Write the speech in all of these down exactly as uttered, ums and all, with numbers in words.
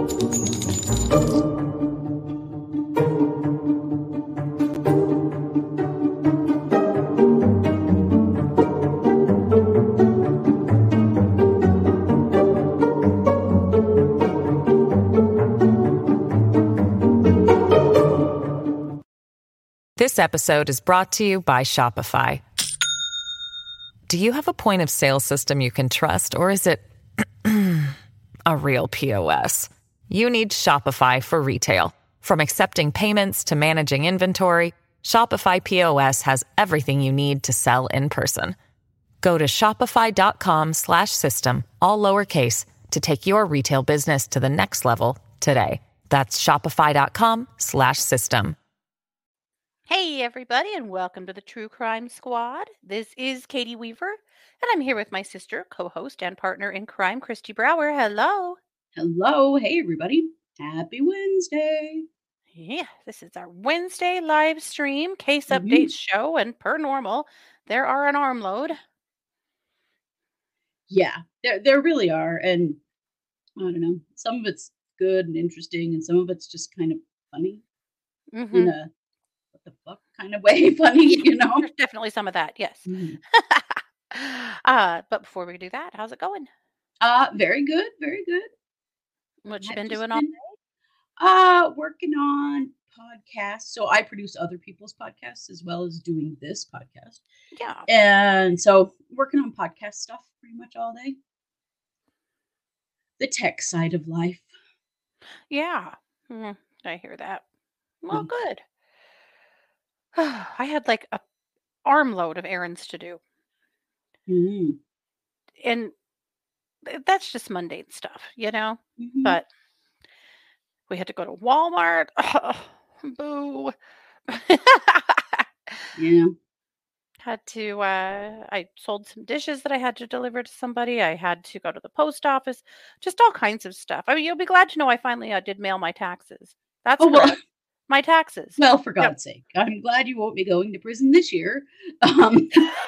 This episode is brought to you by Shopify. Do you have a point of sale system you can trust, or is it a real P O S? You need Shopify for retail. From accepting payments to managing inventory, Shopify P O S has everything you need to sell in person. Go to shopify.com slash system, all lowercase, to take your retail business to the next level today. That's shopify.com slash system. Hey, everybody, and welcome to the True Crime Squad. This is Katie Weaver, and I'm here with my sister, co-host, and partner in crime, Christy Brower. Hello. Hello. Hey, everybody. Happy Wednesday. Yeah, this is our Wednesday live stream, case Mhm. updates show, and per normal, there are an armload. Yeah, there there really are, and I don't know. Some of it's good and interesting, and some of it's just kind of funny in Mm-hmm. a what the fuck kind of way. Funny, you know. There's definitely some of that, yes. Mhm. uh, but before we do that, how's it going? Uh, very good, very good. What you I've been just doing all been day? uh working on podcasts. So I produce other people's podcasts as well as doing this podcast, Yeah. and so working on podcast stuff pretty much all day. The tech side of life. Yeah. Mm, I hear that. Well, Mm. good. I had like a armload of errands to do. Mhm. And th- that's just mundane stuff, you know? Mhm. But we had to go to Walmart. Boo. Yeah. Had to, uh, I sold some dishes that I had to deliver to somebody. I had to go to the post office, just all kinds of stuff. I mean, you'll be glad to know I finally uh, did mail my taxes. That's Oh, well, correct. My taxes. well, for Yep. God's sake. I'm glad you won't be going to prison this year. Um,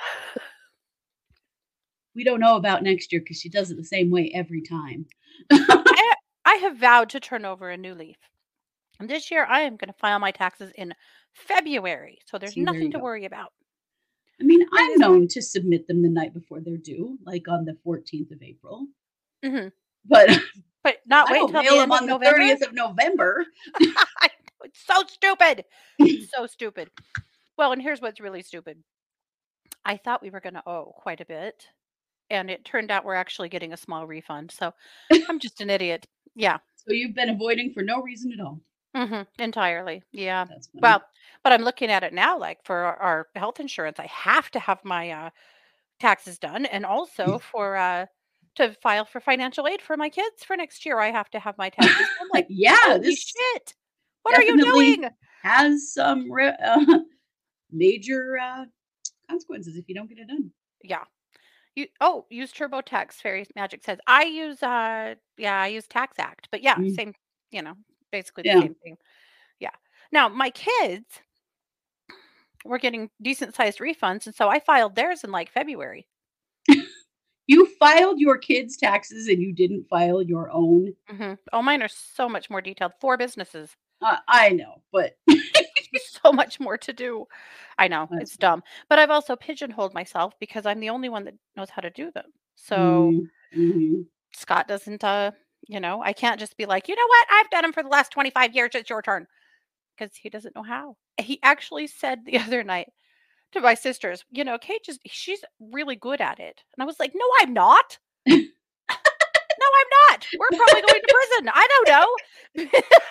we don't know about next year because she does it the same way every time. I, I have vowed to turn over a new leaf. And this year I am going to file my taxes in February. So there's See, there nothing you to go. worry about. I mean, It I'm is- known to submit them the night before they're due, like on the fourteenth of April. Mhm. But But not I wait don't until mail the them end of on the November. thirtieth of November. I know, it's so stupid. It's so stupid. Well, and here's what's really stupid. I thought we were going to owe quite a bit, and it turned out we're actually getting a small refund. So I'm just an idiot. Yeah. So you've been avoiding for no reason at all. hmm Entirely. Yeah. That's funny. Well, but I'm looking at it now, like for our, our health insurance, I have to have my uh, taxes done, and also for uh, to file for financial aid for my kids for next year, I have to have my taxes done. I'm like, yeah, holy this shit! What are you definitely doing? has some re- uh, major uh, consequences if you don't get it done. Yeah. You oh, use TurboTax. Fairy Magic says I use uh yeah, I use Tax Act. But yeah, Mm. same, you know, basically the Yeah. same thing. Yeah. Now, my kids were getting decent sized refunds, and so I filed theirs in like February. You filed your kids' taxes and you didn't file your own. hmm Oh, mine are so much more detailed. Four businesses. Uh, I know, but There's so much more to do. I know, That's it's funny. dumb. But I've also pigeonholed myself because I'm the only one that knows how to do them. So Mm, mhm. Scott doesn't uh, you know, I can't just be like, "You know what? I've done them for the last twenty-five years. It's your turn." Because he doesn't know how. He actually said the other night to my sisters, "You know, Kate just she's really good at it." And I was like, "No, I'm not. No, I'm not. We're probably going to prison. I don't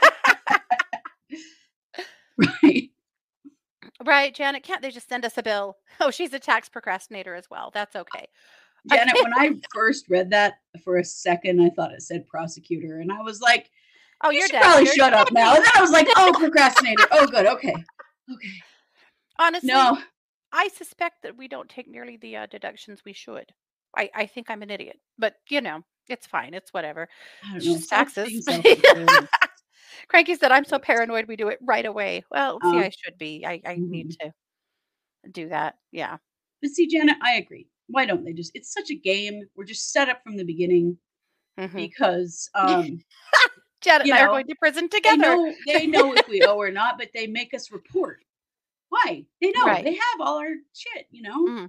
know." Right. Right, Janet, can't they just send us a bill? Oh, she's a tax procrastinator as well. That's okay. Janet, Okay. when I first read that for a second, I thought it said prosecutor, and I was like, Oh, you you're should dead. probably You're shut up dead. now. And then I was like, oh, procrastinator. Oh, good. Okay. Okay. Honestly, No. I suspect that we don't take nearly the uh, deductions we should. I, I think I'm an idiot, but you know, it's fine. It's whatever. I It's don't know. just Self- being taxes. self-employed. Cranky said, "I'm so paranoid we do it right away." Well, see, Uh, I should be. I, I need mhm. to do that. Yeah. But see, Janet, I agree. Why don't they just? It's such a game. We're just set up from the beginning hmm because um, Janet You and I are know, going to prison they together. know they know if we owe or not, but they make us report. Why? They know. Right. They have all our shit, you know? Mm.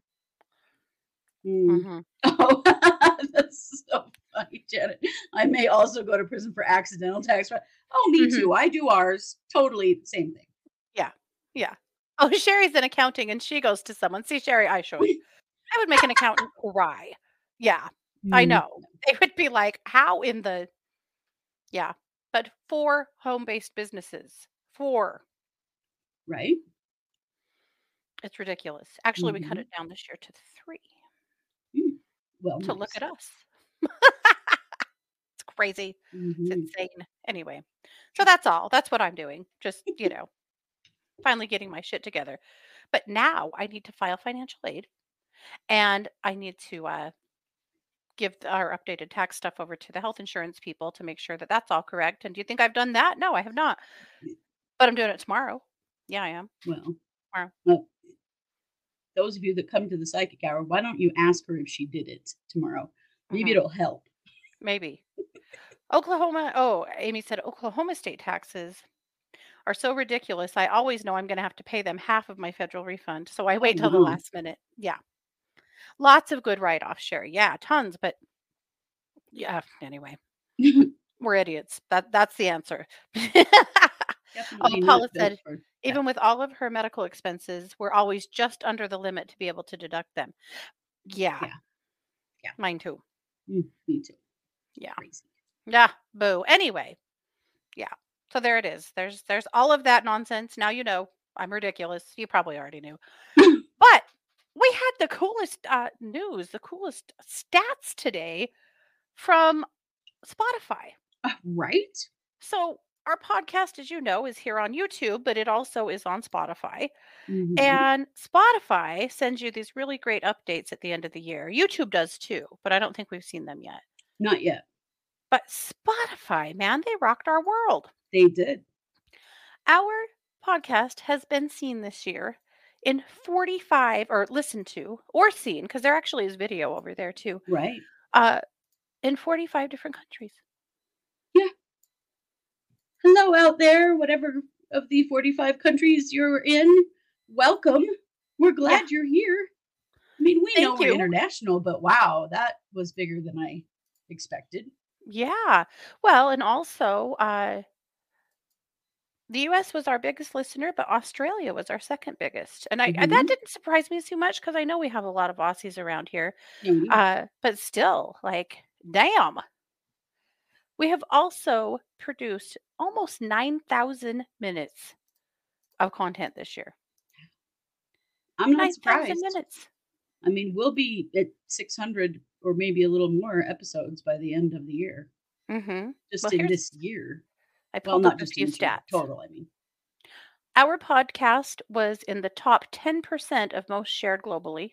Mm. hmm Oh, that's so funny, Janet. I may also go to prison for accidental tax fraud. Oh, me hmm too. I do ours. Totally same thing. Yeah. Yeah. Oh, Sherry's in accounting and she goes to someone. See, Sherry, I show you. I would make an accountant cry. Yeah, I Mm, know. They would be like, how in the, yeah. But four home based businesses. Four. right? It's ridiculous. Actually, we cut Mhm. it down this year to three. Mm. Well, So look nice. at us. It's crazy. It's Mhm. insane. Anyway, so that's all. That's what I'm doing. Just, you know, finally getting my shit together. But now I need to file financial aid and I need to uh, give th- our updated tax stuff over to the health insurance people to make sure that that's all correct. And do you think I've done that? No, I have not. But I'm doing it tomorrow. Yeah, I am. Well, Tomorrow. well, those of you that come to the psychic hour, why don't you ask her if she did it tomorrow? Maybe hmm it'll help. Maybe. Oklahoma. Oh, Amy said Oklahoma state taxes are so ridiculous. I always know I'm going to have to pay them half of my federal refund. So I Oh, wait till the wow. last minute. Yeah. Lots of good write offs, Sherry. Yeah, tons. But yeah, anyway, we're idiots. That That's the answer. Oh, Definitely Paula not built said, for that. even with all of her medical expenses, we're always just under the limit to be able to deduct them. Yeah, Yeah. Yeah. mine too. Mm, me too. Yeah. Crazy. Yeah, boo. Anyway, yeah. So there it is. There's there's all of that nonsense. Now you know I'm ridiculous. You probably already knew. But we had the coolest uh, news, the coolest stats today from Spotify. Uh, right? So our podcast, as you know, is here on YouTube, but it also is on Spotify. Mhm. And Spotify sends you these really great updates at the end of the year. YouTube does too, but I don't think we've seen them yet. Not yet. But Spotify, man, they rocked our world. They did. Our podcast has been seen this year in forty-five, or listened to, or seen, because there actually is video over there too, Right. uh, in forty-five different countries. Yeah. Hello out there, whatever of the forty-five countries you're in. Welcome. We're glad Yeah. you're here. I mean, we know Thank we're you. international, but wow, that was bigger than I expected. Yeah. Well, and also, uh, the U S was our biggest listener, but Australia was our second biggest. And I, I- that Mhm. didn't surprise me too much because I know we have a lot of Aussies around here. Yeah, we do. Uh, but still, like, damn. We have also produced almost nine thousand minutes of content this year. I'm not nine thousand surprised. minutes. I mean, we'll be at six hundred or maybe a little more episodes by the end of the year, Mm-hmm. just Well, in here's, this year. I Well, pulled up not a just few in this year, stats. total, I mean. Our podcast was in the top ten percent of most shared globally,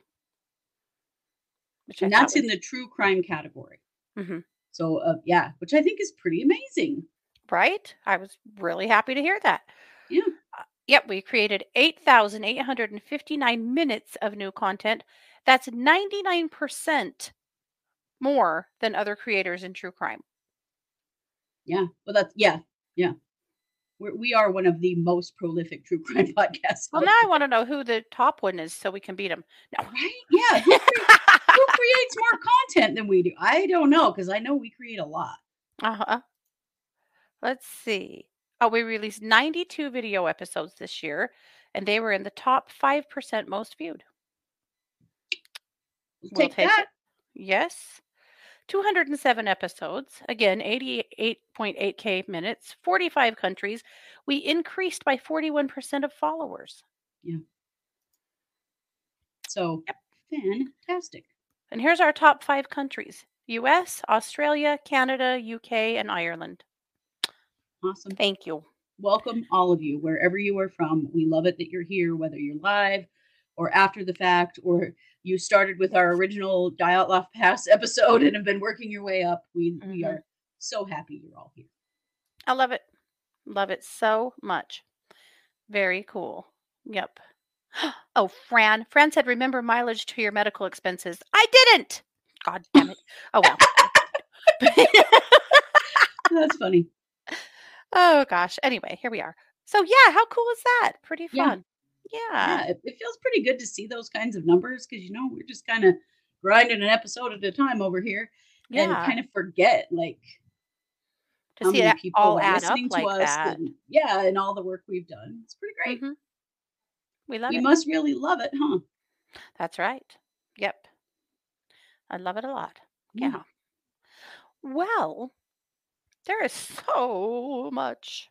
which I And thought that's was in the true crime category. mhm, So, uh, yeah, which I think is pretty amazing. right. I was really happy to hear that. Yeah. Uh, yep, we created eight thousand eight hundred fifty-nine minutes of new content. That's ninety-nine percent more than other creators in true crime. Yeah. Well, that's, yeah. Yeah. We're, we are one of the most prolific true crime podcasts. Well, out now I there. want to know who the top one is so we can beat them. No. Right? Yeah. Who, cre- who creates more content than we do? I don't know, because I know we create a lot. Uh-huh. Let's see. Oh, we released ninety-two video episodes this year, and they were in the top five percent most viewed. We'll We'll take take that. it. Yes. two hundred seven episodes, again, eighty-eight point eight K minutes, forty-five countries. We increased by forty-one percent of followers. So, Yep. fantastic. And here's our top five countries: U S, Australia, Canada, U K, and Ireland. Awesome. Thank you. Welcome, all of you, wherever you are from. We love it that you're here, whether you're live or after the fact, or you started with our original Dial Off Pass episode and have been working your way up. We we Mhm. are so happy you're all here. I love it. Love it so much. Very cool. Yep. Oh, Fran. Fran said, remember mileage to your medical expenses. I didn't. God damn it. Oh, well. That's funny. Oh gosh. Anyway, here we are. So yeah, how cool is that? Pretty Yeah. fun. Yeah. Yeah, it, it feels pretty good to see those kinds of numbers because you know we're just kind of grinding an episode at a time over here and Yeah. kind of forget like To how see many it people all are add up listening to like us that. and yeah, and all the work we've done. It's pretty great. hmm We love We it. must really love it, huh? That's right. Yep. I love it a lot. Yeah. Yeah. Well, there is so much.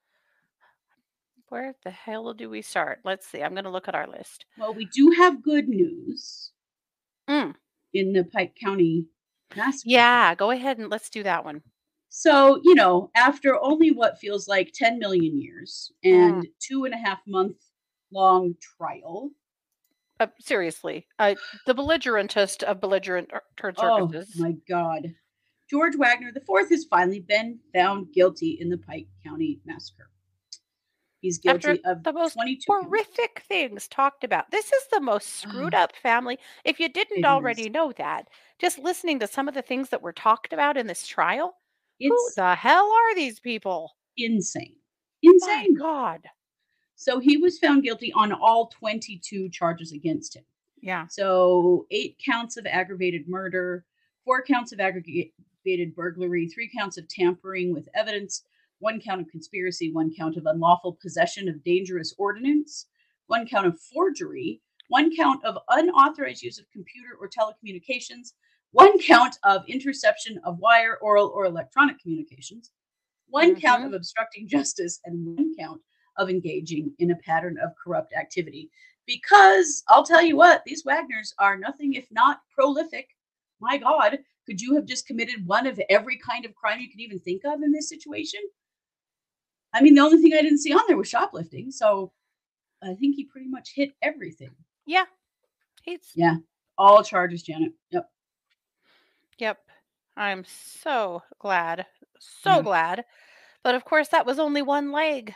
Where the hell do we start? Let's see. I'm going to look at our list. Well, we do have good news Mm. in the Pike County massacre. Yeah, go ahead and let's do that one. So, you know, after only what feels like ten million years and Mm. two and a half month long trial. Uh, seriously, uh, the belligerentest of belligerent er, turd Oh circuses. my God. George Wagner the fourth has finally been found guilty in the Pike County massacre. He's After guilty of the most twenty-two counts. horrific things talked about. This is the most screwed up family. If you didn't It already is. know that, just listening to some of the things that were talked about in this trial, who It's the hell are these people? insane. My Insane. God. So he was found guilty on all twenty-two charges against him. Yeah. So eight counts of aggravated murder, four counts of aggravated burglary, three counts of tampering with evidence, one count of conspiracy, one count of unlawful possession of dangerous ordnance, one count of forgery, one count of unauthorized use of computer or telecommunications, one count of interception of wire, oral, or electronic communications, one count Mhm. of obstructing justice, and one count of engaging in a pattern of corrupt activity. Because I'll tell you what, these Wagners are nothing if not prolific. My God, could you have just committed one of every kind of crime you could even think of in this situation? I mean, the only thing I didn't see on there was shoplifting. So I think he pretty much hit everything. Yeah. He's Yeah. All charges, Janet. Yep. Yep. I'm so glad. So Yeah. glad. But of course that was only one leg.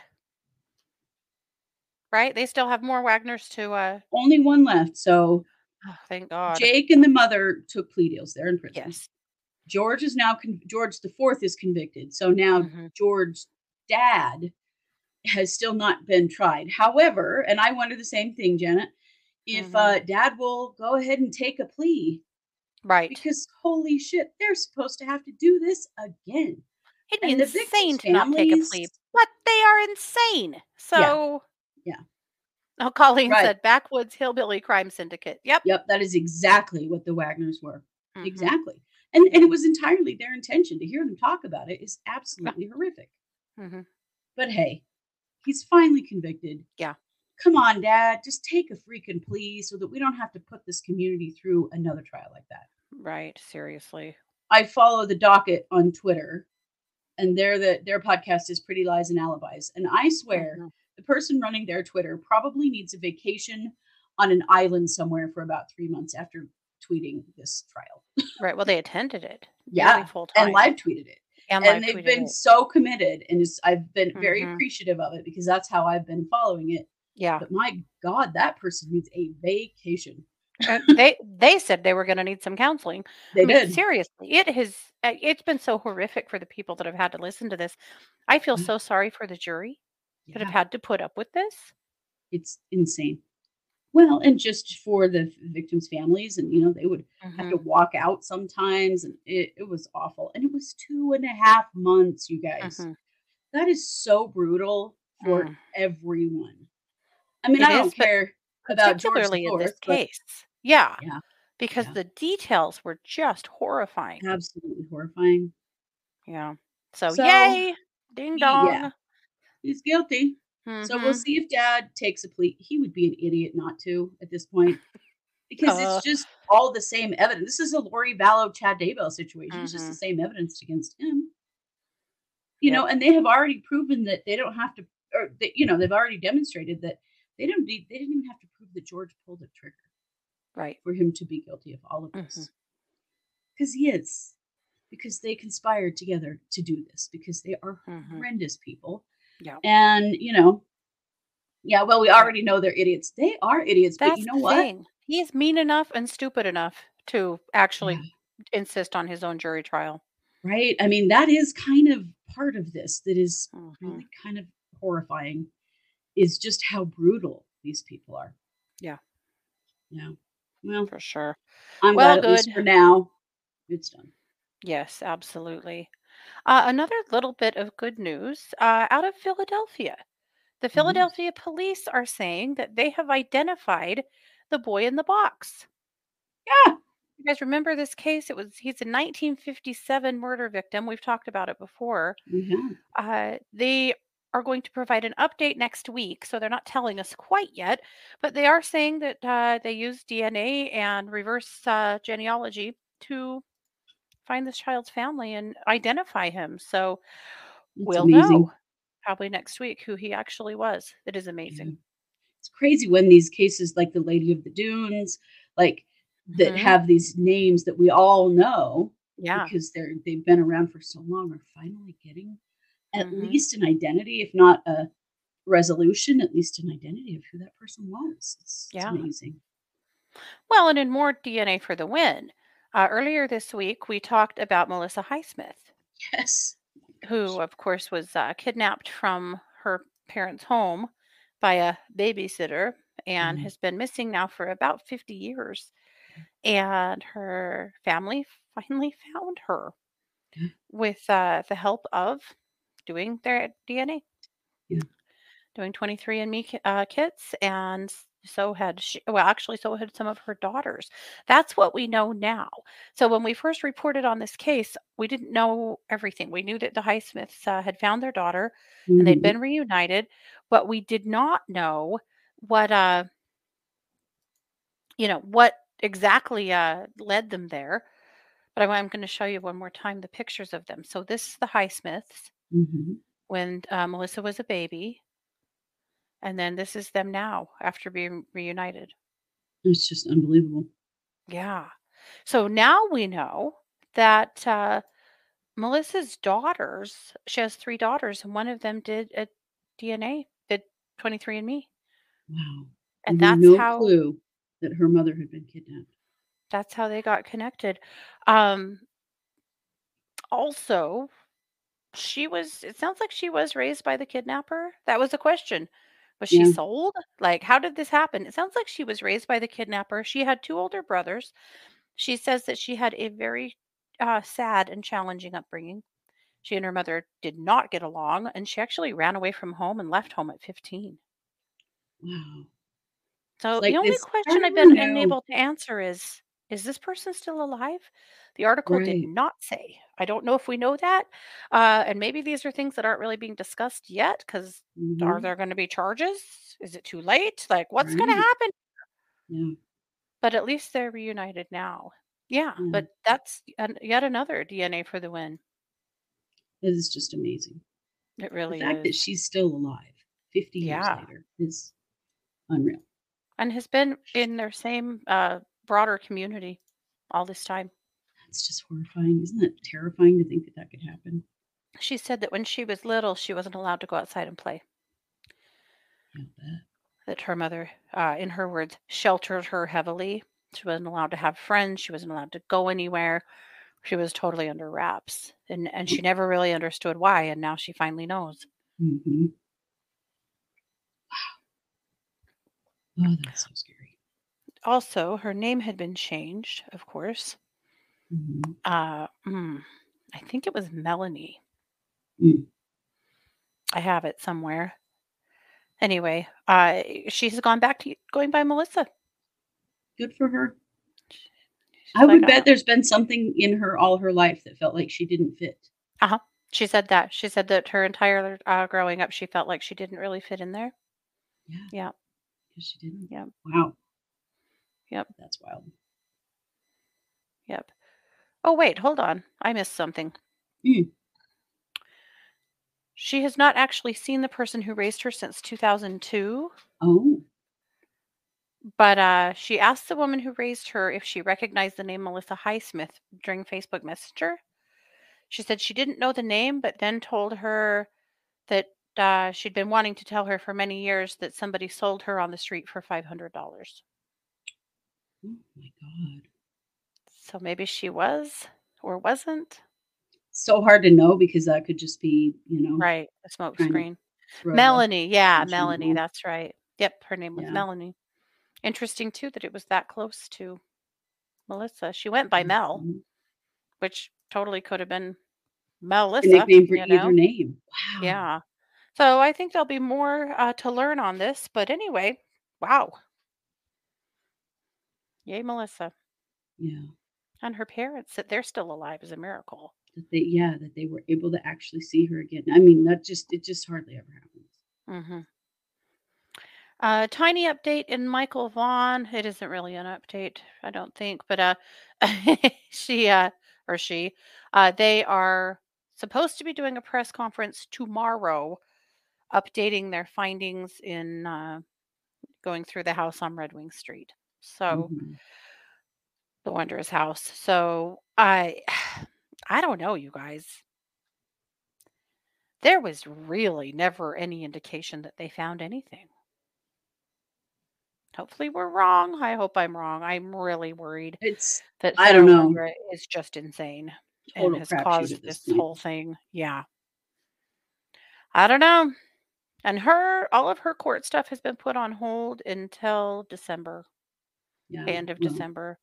Right? They still have more Wagners to uh Only one left. So oh, thank God. Jake and the mother took plea deals. They're in prison. Yes. George is now con- George the fourth is convicted. So now Mhm. George's dad has still not been tried. However, and I wonder the same thing, Janet, if Mhm. uh, dad will go ahead and take a plea Right. because holy shit, they're supposed to have to do this again. It'd be And the insane victims' to not take a plea, families, but they are insane. So yeah, oh, Colleen right. said backwoods hillbilly crime syndicate. Yep. Yep, that is exactly what the Wagners were. Mhm. Exactly. And and Yeah. it was entirely their intention. To hear them talk about it is absolutely horrific. Mhm. But hey, he's finally convicted. Yeah. Come on, Dad, just take a freaking plea so that we don't have to put this community through another trial like that. Right. Seriously. I follow the docket on Twitter, and their the their podcast is Pretty Lies and Alibis. And I swear, Mhm. the person running their Twitter probably needs a vacation on an island somewhere for about three months after tweeting this trial. Right. Well, they attended it. Yeah, Nearly full time. and live tweeted it. And And live they've tweeted been it. so committed, and it's, I've been very Mhm. appreciative of it because that's how I've been following it. Yeah. But my God, that person needs a vacation. And they they said they were going to need some counseling. They I mean, did. seriously, it has uh, it's been so horrific for the people that have had to listen to this. I feel Yeah. so sorry for the jury that have Yeah, had to put up with this. it's insane. Well, and just for the victims' families, and you know, they would have to Mhm. walk out sometimes, and it, it was awful. And it was two and a half months, you guys. Mhm. That is so brutal for Mm. everyone. I mean, It I don't is, but care about George the particularly in this Fourth, but case. Yeah, yeah, because yeah, the details were just horrifying. absolutely horrifying. Yeah. So So, yay, ding he, yeah, dong. he's guilty. So we'll Mhm. see if Dad takes a plea. He would be an idiot not to at this point because Uh, it's just all the same evidence. This is a Lori Vallow, Chad Daybell situation. It's just the mhm. same evidence against him, you know, Yep. and they have already proven that they don't have to, or they, you know, they've already demonstrated that they don't need, they didn't even have to prove that George pulled the trigger Right. for him to be guilty of all of Mhm. this because he is, because they conspired together to do this because they are Mhm. horrendous people. Yeah. And, you know, yeah, well, we Yeah. already know they're idiots. They are idiots, but you That's know the what? thing. He's mean enough and stupid enough to Yeah, actually insist on his own jury trial. Right? I mean, that is kind of part of this that is Mhm. really kind of horrifying, is just how brutal these people are. Yeah, Yeah. Well, for sure. I'm Well, glad at good. least for now it's done. Yes, absolutely. Uh, another little bit of good news uh, out of Philadelphia. The Oh, Philadelphia police are saying that they have identified the boy in the box. yeah, You guys remember this case? It was he's a nineteen fifty-seven murder victim. We've talked about it before. we have. Uh, they are going to provide an update next week, so they're not telling us quite yet, but they are saying that uh, they use D N A and reverse uh, genealogy to find this child's family and identify him. So It's we'll know amazing. probably next week who he actually was. It is Yeah. amazing. It's crazy when these cases like the Lady of the Dunes, like, that Hmm. have these names that we all know Yeah. because they're they've been around for so long, are finally getting at Hmm. least an identity, if not a resolution, at least an identity of who that person was. It's it's Yeah. amazing. Well, and in more D N A for the win, uh, earlier this week we talked about Melissa Highsmith, Yes. Oh my who, gosh. of course, was uh, kidnapped from her parents' home by a babysitter and Yeah. has been missing now for about fifty years. And her family finally found her Yeah. with uh, the help of doing their D N A, Yeah. doing twenty-three and me ki- uh, kits. And s- so had she, well, actually, so had some of her daughters. That's what we know now. So when we first reported on this case, we didn't know everything. We knew that the Highsmiths uh, had found their daughter and they'd Mhm. been reunited, but we did not know what, uh, you know, what exactly uh, led them there. But I'm, I'm going to show you one more time the pictures of them. So this is the Highsmiths Mhm. when uh, Melissa was a baby. And then this is them now after being reunited. It's just unbelievable. Yeah. So now we know that uh, Melissa's daughters, she has three daughters, and one of them did a D N A, did twenty-three and me. Wow. And We had that's no how clue that her mother had been kidnapped. that's how they got connected. Um, also, she was it sounds like she was raised by the kidnapper. That was a question. Was she Yeah. sold? Like, how did this happen? It sounds like she was raised by the kidnapper. She had two older brothers. She says that she had a very uh, sad and challenging upbringing. She and her mother did not get along, and she actually ran away from home and left home at fifteen. Wow. It's So the like only this I question I've never been knew. unable to answer is is this person still alive? The article did Right. not say. I don't know if we know that. Uh, and maybe these are things that aren't really being discussed yet because are Mhm. there going to be charges? Is it too late? Like, what's going to Right. happen? Yeah. But at least they're reunited now. Yeah, Yeah. but that's an, yet another D N A for the win. It is just amazing. It The really fact that is. she's still alive fifty years Yeah. later is unreal. And has been in their same uh, broader community all this time. That's just horrifying. Isn't it terrifying to think that that could happen? She said that when she was little, she wasn't allowed to go outside and play. Yeah, I bet. That her mother, uh, in her words, sheltered her heavily. She wasn't allowed to have friends. She wasn't allowed to go anywhere. She was totally under wraps, and and she never really understood why. And now she finally knows. Mhm. Oh, that's so scary. Also, her name had been changed, of course. Mhm. Uh, mm, I think it was Melanie. Mm. I have it somewhere. Anyway, uh, she's gone back to going by Melissa. Good for her. She's I like, would bet uh, there's been something in her all her life that felt like she didn't fit. uh-huh. She said that. She said that her entire uh, growing up, she felt like she didn't really fit in there. Yeah, Yeah, because she didn't. yep, Wow, yep, that's wild. yep. Oh, wait, hold on. I missed something. Mm. She has not actually seen the person who raised her since two thousand two, Oh, but uh, she asked the woman who raised her if she recognized the name Melissa Highsmith during Facebook Messenger. She said she didn't know the name, but then told her that uh, she'd been wanting to tell her for many years that somebody sold her on the street for five hundred dollars. oh my God. So maybe she was or wasn't. so hard to know because that could just be, you know, Right, a smoke trying to screen. throw the Melanie, yeah, attention Melanie, off. that's right. Yep, her name was Yeah. Melanie. Interesting too that it was that close to Melissa. She went by Mel, Mhm. which totally could have been A Melissa, nickname for you either know? name. Wow. Yeah. So I think there'll be more uh, to learn on this. But anyway, wow. Yay, Melissa. Yeah. And her parents, that they're still alive is a miracle. That they yeah, that they were able to actually see her again. I mean, that just it just hardly ever happens. hmm Uh, tiny update in Michael Vaughn. It isn't really an update, I don't think, but uh, she uh, or she, uh, they are supposed to be doing a press conference tomorrow, updating their findings in uh, going through the house on Red Wing Street. So Mhm. the Wondrous House. So I, I don't know, you guys. There was really never any indication that they found anything. Hopefully we're wrong. I hope I'm wrong. I'm really worried It's that I don't know, Sara is just insane and total has crapshoot caused at this this point. whole thing. Yeah. I don't know. And her all of her court stuff has been put on hold until December, Yeah, end of well, December.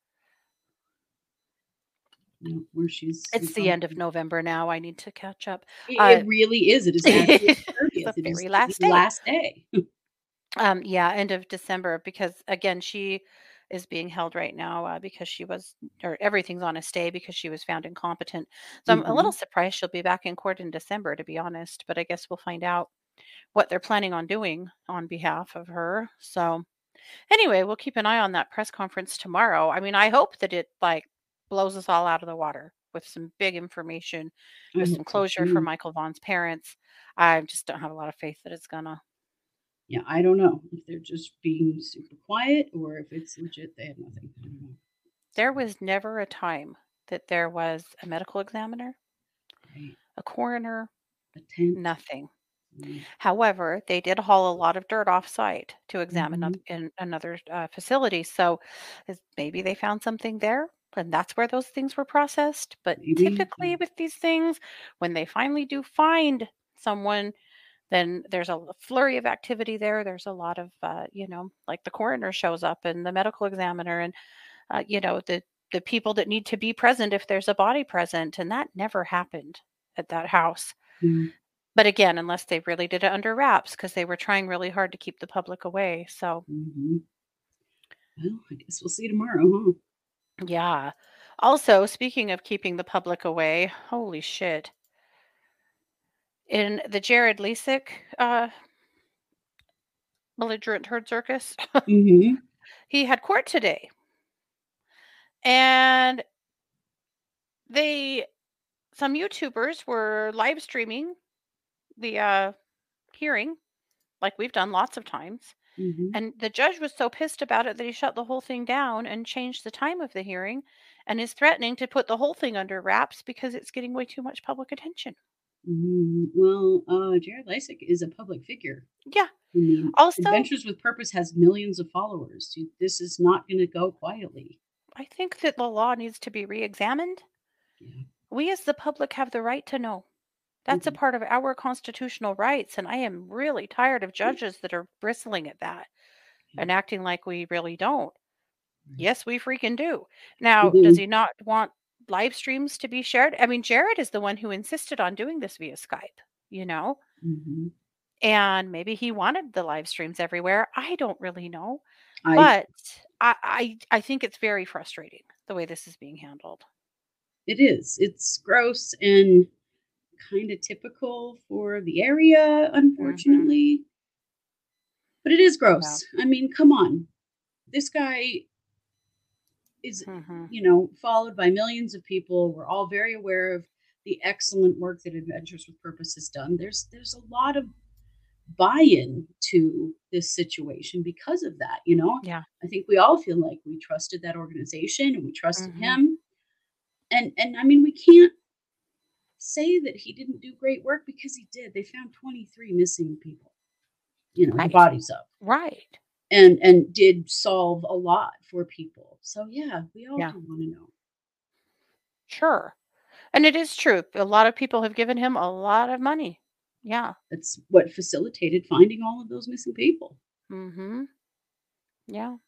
you know, where she's It's the end of recovering. November now. I need to catch up. It Uh it really is. It is actually the it's the thirtieth. It is very the last day. last day. Um, yeah, end of December because again, she is being held right now uh, because she was, or everything's on a stay because she was found incompetent. So I'm a little Mhm. surprised she'll be back in court in December, to be honest. But I guess we'll find out what they're planning on doing on behalf of her. So anyway, we'll keep an eye on that press conference tomorrow. I mean, I hope that it like blows us all out of the water with some big information, I with some hope so closure for too. Michael Vaughn's parents. I just don't have a lot of faith that it's gonna. Yeah, I don't know if they're just being super quiet or if it's legit they have nothing. I don't know. There was never a time that there was a medical examiner, Right. a coroner, A tent. nothing. Mm. However, they did haul a lot of dirt off site to examine oth- Mhm. in another uh, facility. So is- maybe they found something there and that's where those things were processed. But Maybe. typically, with these things, when they finally do find someone, then there's a flurry of activity there. There's a lot of, uh, you know, like the coroner shows up and the medical examiner and, uh, you know, the, the people that need to be present if there's a body present. And that never happened at that house. Yeah. But again, unless they really did it under wraps because they were trying really hard to keep the public away. So, Mhm. Well, I guess we'll see tomorrow, huh? yeah. Also, speaking of keeping the public away, holy shit. In the Jared Lasik uh, belligerent herd circus, Mhm. he had court today. And they, some YouTubers were live streaming the uh, hearing, like we've done lots of times. Mhm. And the judge was so pissed about it that he shut the whole thing down and changed the time of the hearing and is threatening to put the whole thing under wraps because it's getting way too much public attention. Mhm. Well, uh, Jared Lysick is a public figure. Yeah. I mean, Also, Adventures with Purpose has millions of followers. You- This is not going to go quietly. I think that the law needs to be re examined. Yeah, We as the public have the right to know. we That's a do. part of our constitutional rights. And I am really tired of judges that are bristling at that Yeah, and acting like we really don't. right. Yes, we freaking do. We Now, does do. he not want live streams to be shared? I mean, Jared is the one who insisted on doing this via Skype, you know? Mhm. And maybe he wanted the live streams everywhere. I don't really know. I. But I I, I think it's very frustrating the way this is being handled. It is. It's gross and kind of typical for the area, hmm unfortunately. But it is Yeah. gross. I mean, come on. This guy is, hmm you know, followed by millions of people. We're all very aware of the excellent work that Adventures with Purpose has done. There's there's a lot of buy-in to this situation because of that, you know. Yeah. I think we all feel like we trusted that organization and we trusted hmm him. And and I mean, we can't say that he didn't do great work because he did. They found twenty-three missing people, you know, the Right. bodies of. Right. And and did solve a lot for people. So yeah, we all Yeah. do want to know. Sure. And it is true. A lot of people have given him a lot of money. Yeah. That's what facilitated finding all of those missing people. Mm-hmm. Yeah.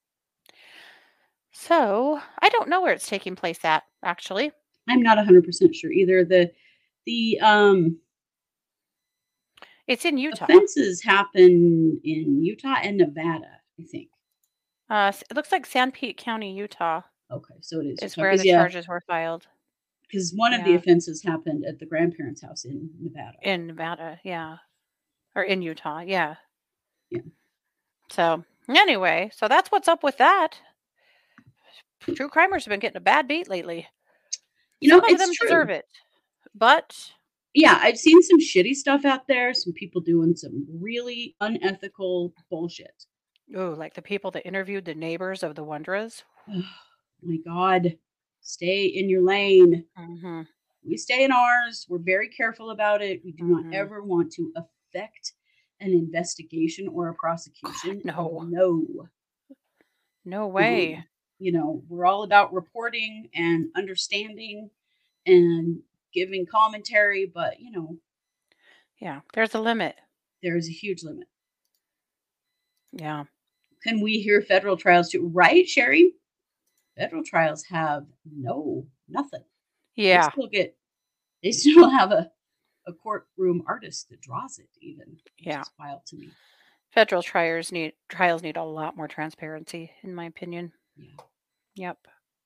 So I don't know where it's taking place at, actually. I'm not one hundred percent sure either. The the um It's in Utah. offenses happen in Utah and Nevada, I think. Uh, s- it looks like Sanpete County, Utah, Okay, so it is is Utah. where 'Cause, the yeah, charges were filed. because one of the Yeah. offenses happened at the grandparents' house in Nevada. In Nevada. Yeah. Or in Utah. Yeah. Yeah. So anyway, so that's what's up with that. True crimers have been getting a bad beat lately. You know, Some of it's them true. deserve it, but Yeah, I've seen some shitty stuff out there, some people doing some really unethical bullshit. oh, like the people that interviewed the neighbors of the Wondras. Oh my God. Stay in your lane. Mm-hmm. We stay in ours. We're very careful about it. We do not Mhm. ever want to affect an investigation or a prosecution. no. No. No way. Um, you know, we're all about reporting and understanding and giving commentary, but you know, Yeah, there's a limit. there is a huge limit. Yeah. Can we hear federal trials too? Right, Sherry? Federal trials have no nothing. Yeah. They still get they still have a, a courtroom artist that draws it even. Which Yeah. is wild to me. Federal trials need trials need a lot more transparency, in my opinion. Yeah. Yep.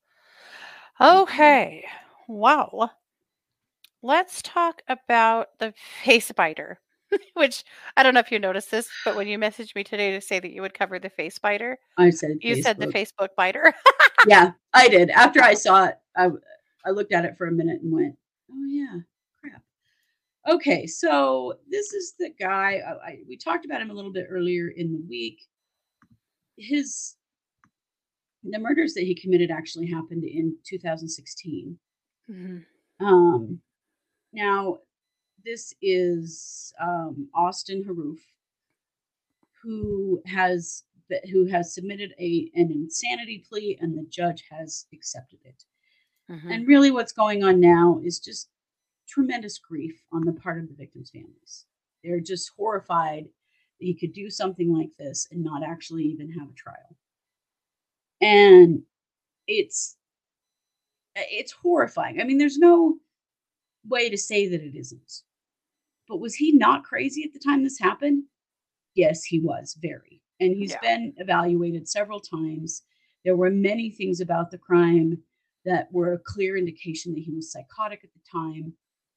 Okay. Well, let's talk about the face biter. Which I don't know if you noticed this, but when you messaged me today to say that you would cover the face biter, I said you Facebook. said the Facebook biter. Yeah, I did. After I saw it, I I looked at it for a minute and went, "Oh yeah, crap." Okay, so this is the guy. I, I, we talked about him a little bit earlier in the week. His the murders that he committed actually happened in two thousand sixteen. Mhm. Um, now this is um, Austin Haroof, who has who has submitted a an insanity plea, and the judge has accepted it. Mhm. And really, what's going on now is just tremendous grief on the part of the victims' families. They're just horrified that he could do something like this and not actually even have a trial. And it's it's horrifying. I mean, there's no way to say that it isn't. But was he not crazy at the time this happened? Yes, he was very. And he's Yeah. been evaluated several times. There were many things about the crime that were a clear indication that he was psychotic at the time.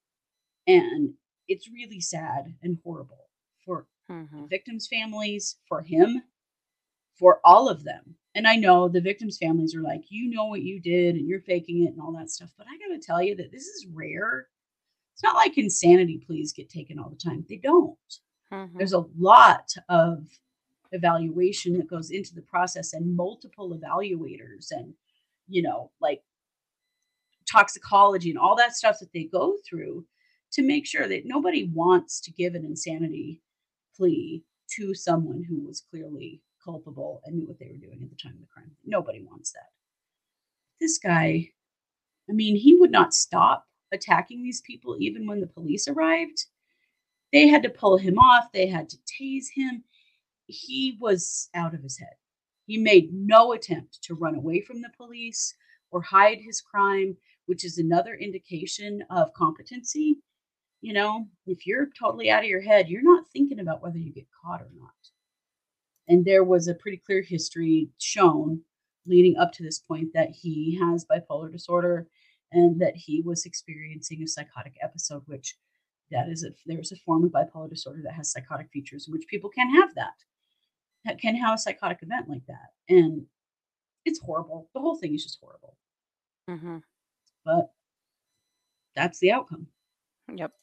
And it's really sad and horrible for the Mhm. victims' families, for him, for all of them. And I know the victims' families are like, you know what you did and you're faking it and all that stuff. But I got to tell you that this is rare. It's not like insanity pleas get taken all the time. They don't. Mhm. There's a lot of evaluation that goes into the process and multiple evaluators and, you know, like toxicology and all that stuff that they go through to make sure that nobody wants to give an insanity plea to someone who was clearly culpable and knew what they were doing at the time of the crime. Nobody wants that. This guy, I mean, he would not stop attacking these people even when the police arrived. They had to pull him off, they had to tase him. He was out of his head. He made no attempt to run away from the police or hide his crime, which is another indication of competency. You know, if you're totally out of your head, you're not thinking about whether you get caught or not. And there was a pretty clear history shown leading up to this point that he has bipolar disorder and that he was experiencing a psychotic episode, which that is a there's a form of bipolar disorder that has psychotic features in which people can have that, that can have a psychotic event like that. And it's horrible. The whole thing is just horrible. Mhm. But that's the outcome. Yep.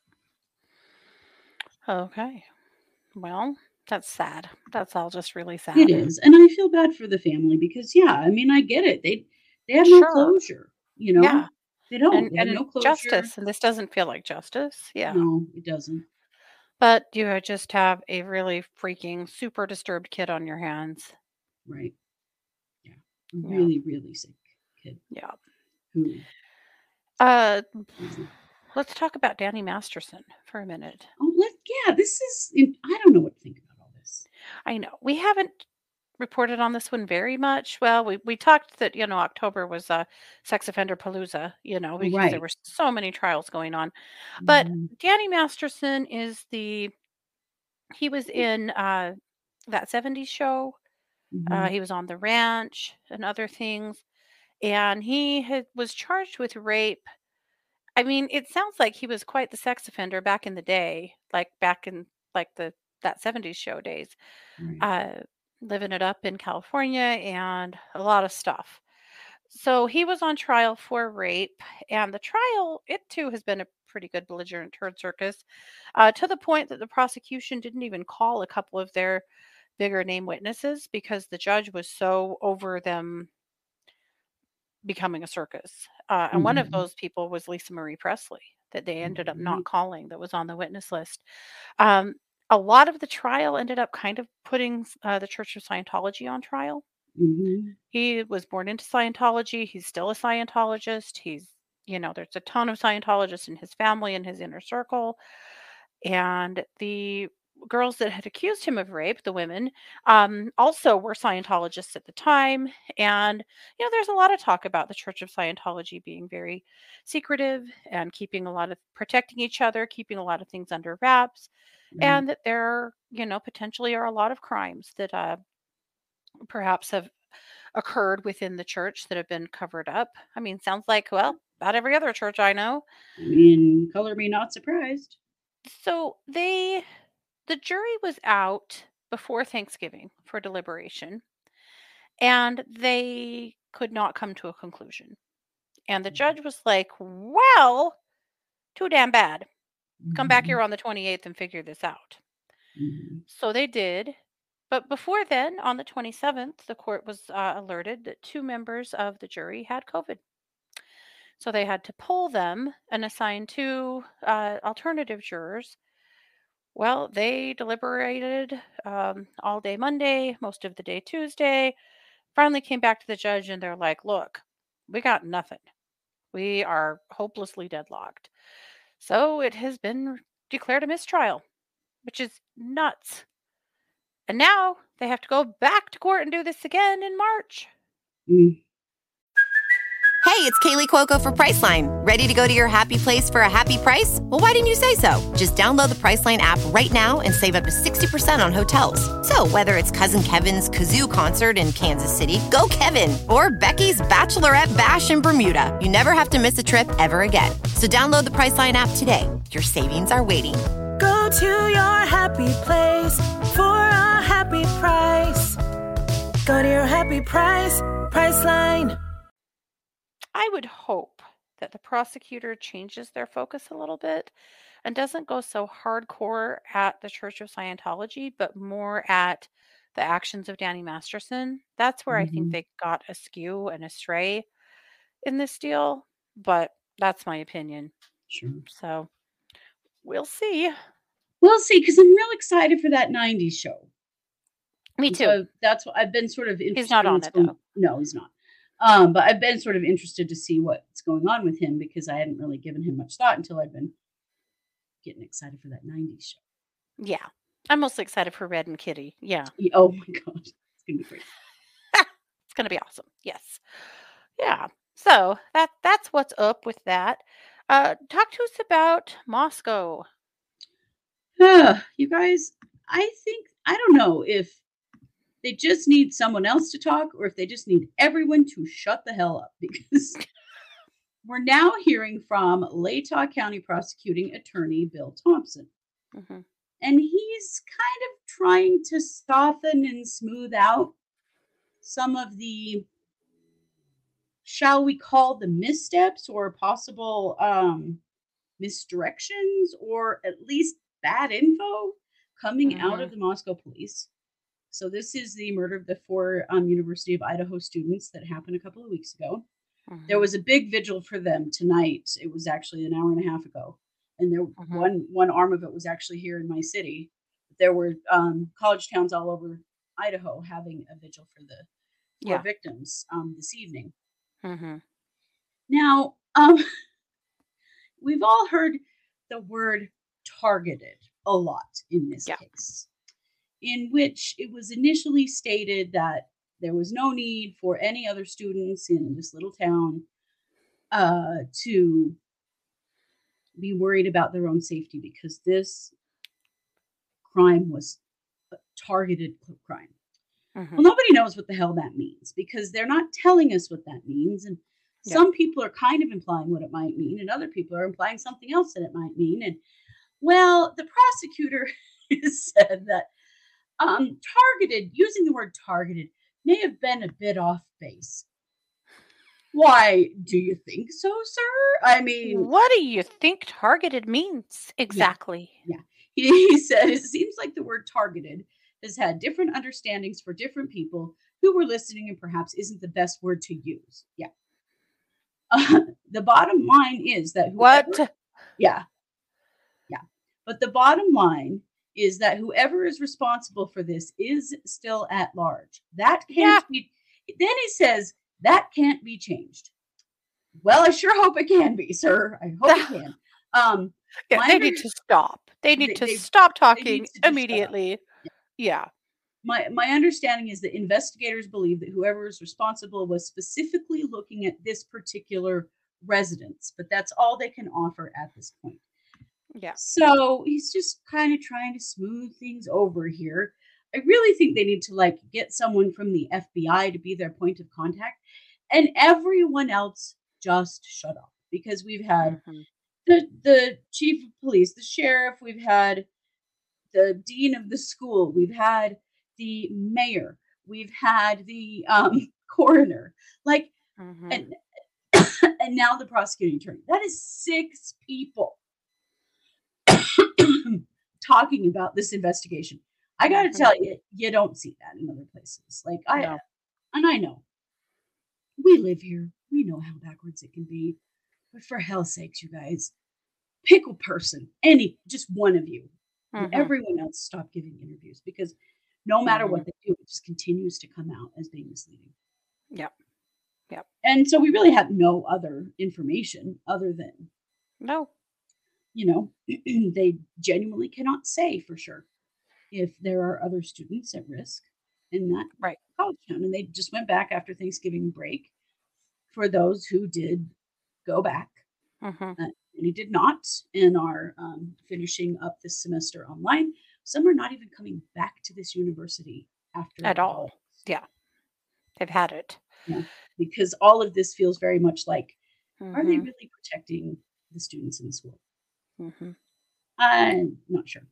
Okay. Well, that's sad. That's all just really sad. It is. And I feel bad for the family because yeah, I mean I get it. They they have no Sure. closure, you know? Yeah. They don't. And They have and no closure. justice, and this doesn't feel like justice. Yeah. No, it doesn't. But you just have a really freaking super disturbed kid on your hands. Right. Yeah. A Yeah. really, really sick kid Yeah. who Uh, Crazy. let's talk about Danny Masterson for a minute. Oh, let yeah. This is. I don't know what to think about all this. I know we haven't reported on this one very much. Well, we we talked that, you know, October was a sex offender palooza, you know, because there Right. were so many trials going on. But Mhm. Danny Masterson is the he was in uh that seventies show. Uh, Mhm. he was on The Ranch and other things, and he had, was charged with rape. I mean, it sounds like he was quite the sex offender back in the day, like back in like the that seventies show days, Right. uh, living it up in California and a lot of stuff. So he was on trial for rape, and the trial, it too has been a pretty good belligerent turd circus, uh, to the point that the prosecution didn't even call a couple of their bigger name witnesses because the judge was so over them becoming a circus. Uh, and one of Mhm. those people was Lisa Marie Presley that they ended up not Right. calling, that was on the witness list. Um, a lot of the trial ended up kind of putting uh, the Church of Scientology on trial. Mhm. He was born into Scientology. He's still a Scientologist. He's, you know, there's a ton of Scientologists in his family and his inner circle. And the girls that had accused him of rape, the women, um, also were Scientologists at the time. And, you know, there's a lot of talk about the Church of Scientology being very secretive and keeping a lot of protecting each other, keeping a lot of things under wraps, Right. and that there, you know, potentially are a lot of crimes that uh, perhaps have occurred within the church that have been covered up. I mean, sounds like, well, about every other church I know. I mean, color me not surprised. So they the jury was out before Thanksgiving for deliberation, and they could not come to a conclusion. And the judge was like, "Well, too damn bad. Come back Mhm. here on the twenty-eighth and figure this out." Mhm. So they did. But before then, on the twenty-seventh, the court was uh, alerted that two members of the jury had COVID. So they had to pull them and assign two uh, alternative jurors. Well, they deliberated um, all day Monday, most of the day Tuesday, finally came back to the judge and they're like, look, we got nothing. We are hopelessly deadlocked. So it has been declared a mistrial, which is nuts. And now they have to go back to court and do this again in March. Mm. Hey, it's Kaylee Cuoco for Priceline. Ready to go to your happy place for a happy price? Well, why didn't you say so? Just download the Priceline app right now and save up to sixty percent on hotels. So whether it's Cousin Kevin's Kazoo concert in Kansas City, go Kevin, or Becky's Bachelorette Bash in Bermuda, you never have to miss a trip ever again. So download the Priceline app today. Your savings are waiting. Go to your happy place for a happy price. Go to your happy price, Priceline. I would hope that the prosecutor changes their focus a little bit and doesn't go so hardcore at the Church of Scientology, but more at the actions of Danny Masterson. That's where I think Mhm. they got askew and astray in this deal, but that's my opinion. Sure. So we'll see. We'll see, because I'm real excited for that nineties show. Me And too. so that's what I've been sort of He's interested not in on what's it going. though. No, he's not. Um, but I've been sort of interested to see what's going on with him because I hadn't really given him much thought until I've been getting excited for that nineties show. Yeah. I'm mostly excited for Red and Kitty. Yeah. Yeah, oh my god, it's gonna be great. It's going to be awesome. Yes. Yeah. So that that's what's up with that. Uh, talk to us about Moscow. Ah, you guys, I think I don't know if they just need someone else to talk or if they just need everyone to shut the hell up because we're now hearing from Latah County prosecuting attorney Bill Thompson. hmm And he's kind of trying to soften and smooth out some of the, shall we call the missteps or possible um, misdirections or at least bad info coming out hmm of the Moscow police. So this is the murder of the four um, University of Idaho students that happened a couple of weeks ago. There hmm was a big vigil for them tonight. It was actually an hour and a half ago, and there hmm one one arm of it was actually here in my city. There were um, college towns all over Idaho having a vigil for the four Yeah. victims um, this evening. hmm Now, um, we've all heard the word targeted a lot in this Yeah. case, in which it was initially stated that there was no need for any other students in this little town uh, to be worried about their own safety because this crime was a targeted crime. Mhm. Well, nobody knows what the hell that means because they're not telling us what that means. And Yeah. some people are kind of implying what it might mean, and other people are implying something else that it might mean. And well, the prosecutor has said that um, targeted, using the word targeted, may have been a bit off base. Why do you think so, sir? I mean, What do you think targeted means exactly? yeah. He, he said it seems like the word targeted has had different understandings for different people who were listening and perhaps isn't the best word to use. Yeah. Uh, the bottom line is that whoever, What? yeah, yeah. But the bottom line is that whoever is responsible for this is still at large. That Yeah. can't be. Then he says that can't be changed. Well, I sure hope it can be, sir. I hope it can. Um, Yeah, my they under- need to stop. They need They- to they- stop they need talking to just shut up. immediately. Yeah. my my understanding is that investigators believe that whoever is responsible was specifically looking at this particular residence, but that's all they can offer at this point. Yeah. So he's just kind of trying to smooth things over here. I really think they need to like get someone from the F B I to be their point of contact, and everyone else just shut up because we've had Mhm. the the chief of police, the sheriff, we've had the dean of the school, we've had the mayor, we've had the um, coroner, like, Mhm. and and now the prosecuting attorney. That is six people talking about this investigation. I got to Mhm. tell you, you don't see that in other places. Like I, No. and I know we live here. We know how backwards it can be, but for hell's sakes, you guys, pick a person, any, just one of you, and Mhm. everyone else stop giving interviews because no matter Mhm. what they do, it just continues to come out as being misleading. Yep. Yep. And so we really have no other information other than, No. you know, they genuinely cannot say for sure if there are other students at risk in that Right. college town. And they just went back after Thanksgiving break for those who did go back. Mhm. Uh, many did not and are um, finishing up this semester online. Some are not even coming back to this university after At the all. holidays. Yeah. They've had it. Yeah, because all of this feels very much like, are they Mhm. really protecting the students in the school? Mhm. I'm not sure.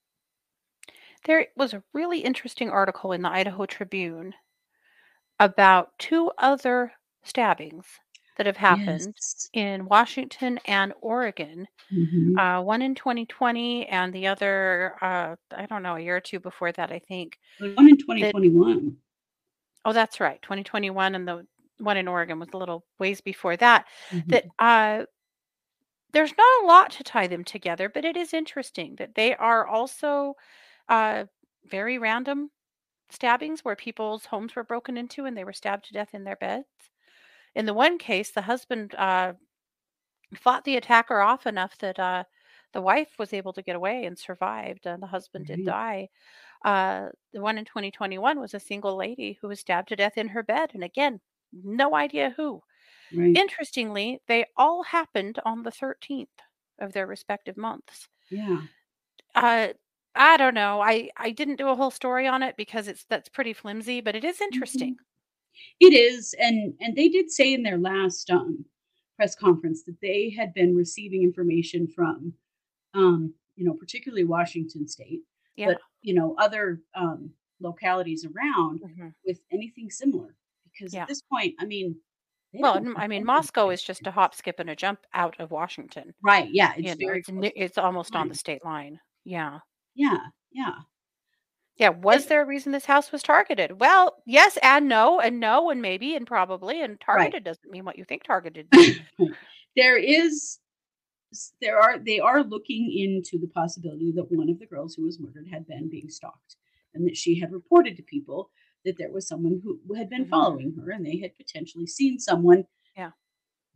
There was a really interesting article in the Idaho Tribune about two other stabbings that have happened Yes. in Washington and Oregon. Mhm. Uh, one in twenty twenty and the other, uh, I don't know, a year or two before that, I think. But one in twenty twenty-one. Oh, that's right, twenty twenty-one, and the one in Oregon was a little ways before that. Mhm. That uh, there's not a lot to tie them together, but it is interesting that they are also uh, very random stabbings where people's homes were broken into and they were stabbed to death in their beds. In the one case, the husband uh, fought the attacker off enough that uh, the wife was able to get away and survived, and the husband did Right. die. Uh, the one in twenty twenty-one was a single lady who was stabbed to death in her bed, and again, no idea who. Right. Interestingly, they all happened on the thirteenth of their respective months. Yeah. Uh, I don't know. I I didn't do a whole story on it because it's that's pretty flimsy, but it is Mhm. interesting. It is, and and they did say in their last um, press conference that they had been receiving information from, um, you know, particularly Washington State, Yeah. but you know, other um, localities around Mhm. with anything similar. Because Yeah. at this point, I mean, they Well, don't and, have I mean, anything Moscow to is just do. a hop, skip, and a jump out of Washington. Right? Yeah, You it's know, very it's close ne- to it's almost the on the line. state line. Yeah. Yeah, yeah. Yeah. Was And there a reason this house was targeted? Well, yes and no, and no, and maybe, and probably. And right. targeted doesn't mean what you think targeted means. Right. There is s- there are they are looking into the possibility that one of the girls who was murdered had been being stalked and that she had reported to people that there was someone who had been Mhm. following her and they had potentially seen someone Yeah.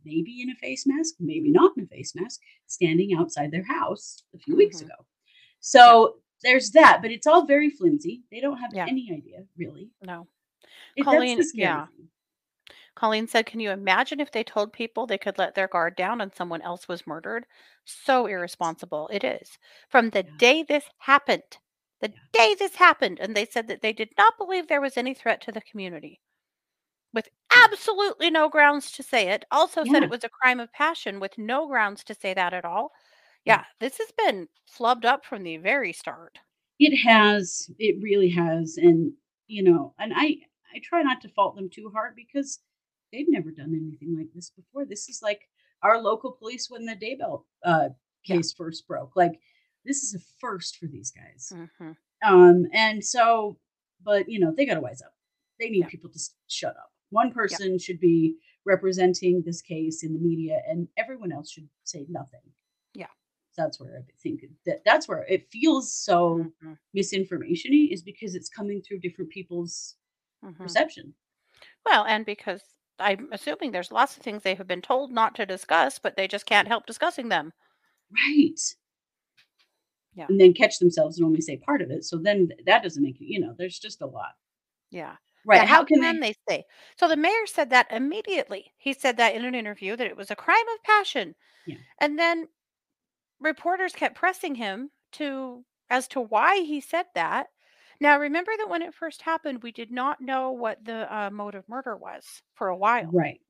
maybe in a face mask, maybe not in a face mask, standing outside their house a few weeks Mhm. ago. So there's that, but it's all very flimsy. They don't have Yeah. any idea, really. No. It, that's Colleen, the scary yeah. thing. Colleen said, "Can you imagine if they told people they could let their guard down and someone else was murdered? So irresponsible. It is. From the Yeah, day this happened, the yeah, day this happened, and they said that they did not believe there was any threat to the community with yeah, absolutely no grounds to say it. Also said yeah, it was a crime of passion with no grounds to say that at all. yeah. Yeah, this has been flubbed up from the very start." It has. It really has. And, you know, and I I try not to fault them too hard because they've never done anything like this before. This is like our local police when the Daybell uh, Yeah. case first broke. Like this is a first for these guys. Hmm. Um, and so, but you know, they got to wise up. They need Yeah. people to s- shut up. One Yeah. person should be representing this case in the media, and everyone else should say nothing. Yeah. That's where I think that that's where it feels so Hmm. misinformation-y is because it's coming through different people's Hmm. perception. Well, and because I'm assuming there's lots of things they have been told not to discuss, but they just can't help discussing them. Right. Yeah. And then catch themselves and only say part of it. So then th- that doesn't make it, you know, there's just a lot. Yeah. Right. Yeah. How How can can they? they say? So the mayor said that immediately. He said that in an interview that it was a crime of passion. Yeah. And then reporters kept pressing him to as to why he said that. Now, remember that when it first happened, we did not know what the uh, mode of murder was for a while. Right.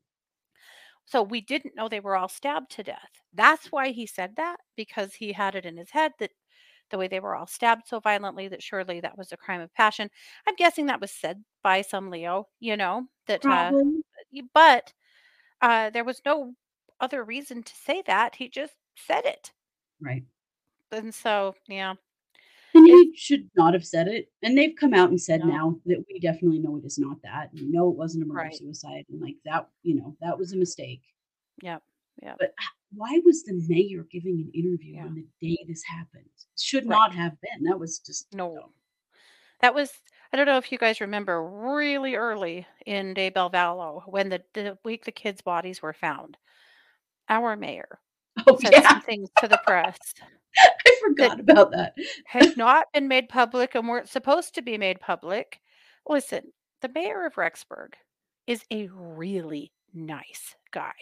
So we didn't know they were all stabbed to death. That's why he said that, because he had it in his head that the way they were all stabbed so violently that surely that was a crime of passion. I'm guessing that was said by some Leo, you know, that uh Problem. y- but uh there was no other reason to say that. He just said it. Right. And so, yeah, And it's he should not have said it. And they've come out and said no, now that we definitely know it is not that. We know it wasn't a murder right. suicide. And like that, you know, that was a mistake. Yep. Yep. But h- why was the mayor giving an interview Yeah. on the day this happened? Should Right. not have been. That was just No. dumb. That was, I don't know if you guys remember, really early in De Belvallo when the, the week the kids' bodies were found. Our mayor Oh said yeah, some things to the press I that forgot about that. had not been made public and weren't supposed to be made public. Listen, the mayor of Rexburg is a really nice guy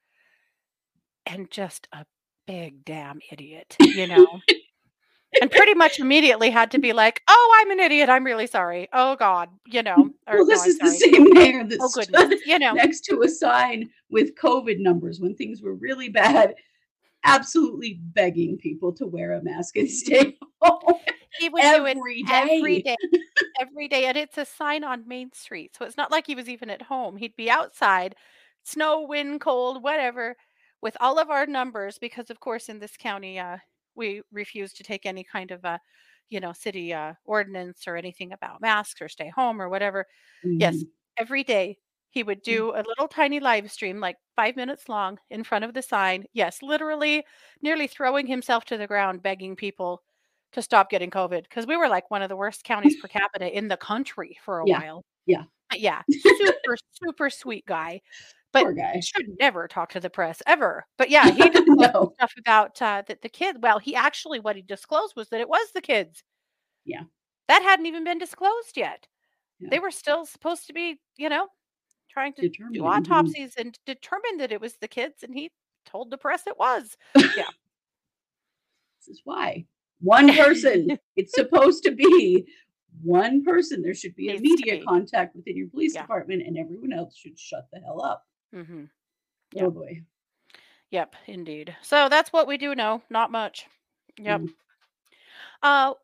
and just a big damn idiot, you know? And pretty much immediately had to be like, "Oh, I'm an idiot. I'm really sorry. Oh God," you know, or Well, no, this I'm is the sorry. same mayor that Oh goodness, stood you know. next to a sign with COVID numbers when things were really bad, absolutely begging people to wear a mask and Mhm. stay home He would do it every every day. day, every day, and it's a sign on Main Street, so it's not like he was even at home. He'd be outside, snow, wind, cold, whatever, with all of our numbers because, of course, in this county, uh, we refuse to take any kind of a, you know, city uh, ordinance or anything about masks or stay home or whatever. Yes, Mhm. every day he would do a little tiny live stream, like five minutes long, in front of the sign. Yes, literally nearly throwing himself to the ground, begging people to stop getting COVID because we were like one of the worst counties per capita in the country for a Yeah, while. yeah. But yeah, super, super sweet guy, but Poor guy. should never talk to the press ever. But yeah, he disclosed some No. stuff about uh, that the kid. Well, he actually what he disclosed was that it was the kids. Yeah, That hadn't even been disclosed yet. yeah. They were still supposed to be, you know, trying to do Determining who. autopsies and determine that it was the kids, and he told the press it was. Yeah. This is why. One person. It's supposed to be one person. There should be Needs to immediate be. contact within your police Yeah. department, and everyone else should shut the hell up. Hmm. Yeah. Oh boy. Yep, indeed. So that's what we do know. Not much. Yep. Mm, Uh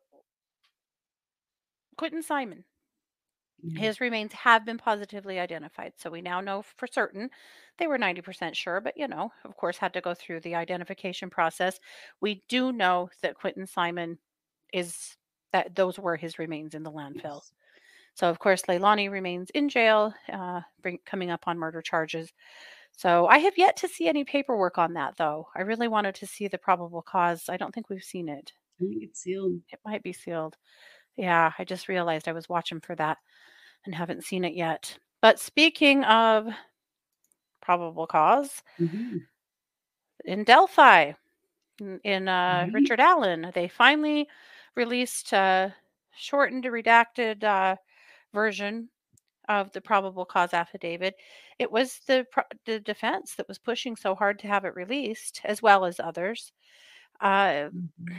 Quentin Simon. yeah. His remains have been positively identified. So we now know for certain. They were ninety percent sure, but you know, of course, had to go through the identification process. We do know that Quentin Simon is that those were his remains in the landfill. Yes. So of course, Leilani remains in jail, uh, bring, coming up on murder charges. So I have yet to see any paperwork on that, though. I really wanted to see the probable cause. I don't think we've seen it. I think it's sealed. It might be sealed. Yeah, I just realized I was watching for that and haven't seen it yet. But speaking of probable cause. Mm-hmm. In Delphi, in, in uh, Right. Richard Allen, they finally released a shortened, redacted uh, version of the probable cause affidavit. It was the pro- the defense that was pushing so hard to have it released, as well as others. Uh, Mm-hmm.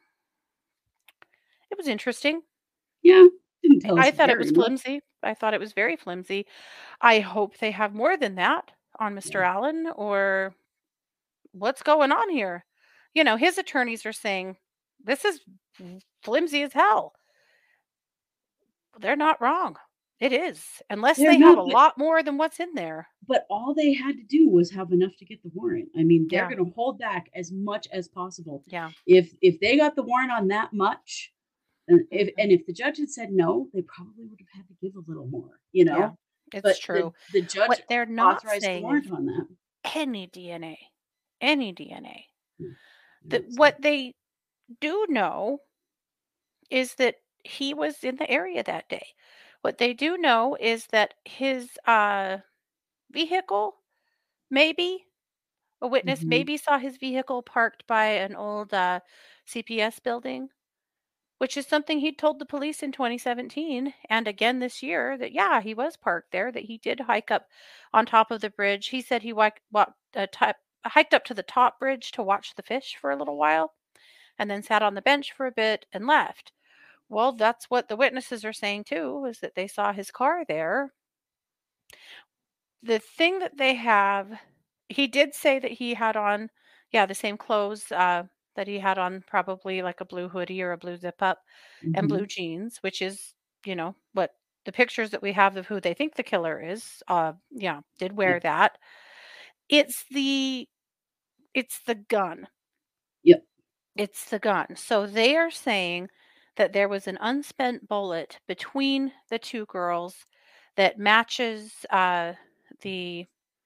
it was interesting. Yeah, didn't tell I us thought it very was much. flimsy. I thought it was very flimsy. I hope they have more than that on Mister Yeah. Allen, or what's going on here? You know, his attorneys are saying this is flimsy as hell. They're not wrong. It is, unless They're they have not, a but lot more than what's in there. but all they had to do was have enough to get the warrant. I mean, they're Yeah, going to hold back as much as possible. yeah, If if they got the warrant on that much, and if mhm, and if the judge had said no, they probably would have had to give a little more, you yeah. know. It's But the true. the judge What they're not authorized the saying is warrant on that. any D N A, any D N A. Hmm, they're That not saying. what they do know is that he was in the area that day. What they do know is that his uh, vehicle, maybe a witness, Mhm. maybe saw his vehicle parked by an old uh, C P S building, which is something he told the police in twenty seventeen and again this year, that yeah, he was parked there, that he did hike up on top of the bridge. He said he walked, walked uh, top, hiked up to the top bridge to watch the fish for a little while and then sat on the bench for a bit and left. Well, that's what the witnesses are saying too, is that they saw his car there. The thing that they have, he did say that he had on, yeah, the same clothes uh, that he had on, probably like a blue hoodie or a blue zip up and blue Mhm. jeans, which is, you know, what the pictures that we have of who they think the killer is, uh, yeah, did Yeah. wear that. It's the, it's the gun. Yep. It's the gun. So they are saying that there was an unspent bullet between the two girls that matches uh, the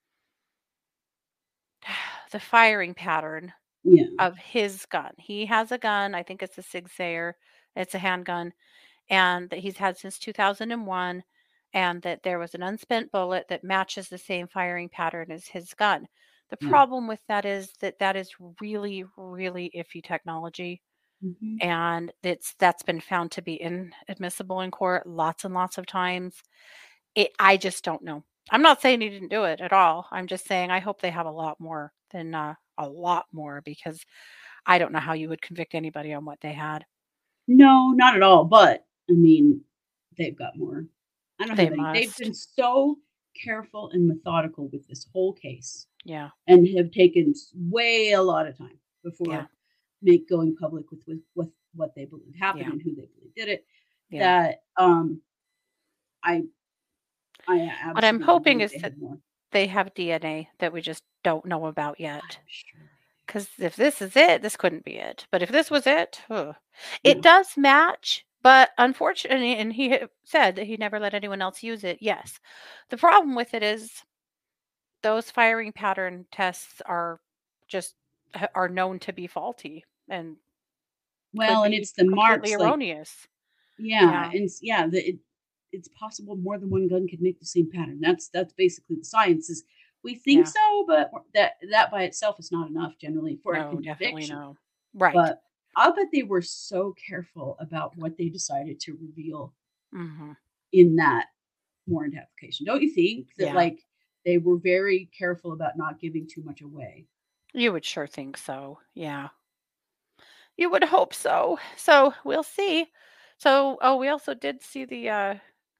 the firing pattern Yeah. of his gun. He has a gun. I think it's a Sig Sauer. It's a handgun, and that he's had since two thousand one, and that there was an unspent bullet that matches the same firing pattern as his gun. The Yeah. problem with that is that that is really, really iffy technology, Mhm. and it's that's been found to be inadmissible in court lots and lots of times. It, I just don't know. I'm not saying he didn't do it at all. I'm just saying I hope they have a lot more than uh, a lot more, because I don't know how you would convict anybody on what they had. No, not at all. But I mean, they've got more. I don't They have any. They've must. been so careful and methodical with this whole case, Yeah. and have taken s- way a lot of time Yeah. before make going public with with, with what they believe happened Yeah. and who they believe did it. Yeah. That um, I I What I'm absolutely hoping believe is they that have more. they have D N A that we just don't know about I'm yet. sure they Because if this is it, this couldn't be it. But if this was it, ugh. do. It Yeah. does match. But unfortunately, and he had said that he never let anyone else use it. Yes. The problem with it is those firing pattern tests are just h- are known to be faulty and could Well, and be it's the completely marks, like erroneous. yeah, Yeah. and s- yeah, the it, it's possible more than one gun could make the same pattern. That's that's basically the science. Is we think Yeah. so, but we're- that that by itself is not enough generally for a No, definitely conviction. no. Right. But I'll bet they were so careful about what they decided to reveal Hmm. in that warrant application. Don't you think that Yeah. like they were very careful about not giving too much away? You would sure think so. Yeah. You would hope so. So we'll see. So, oh, we also did see the uh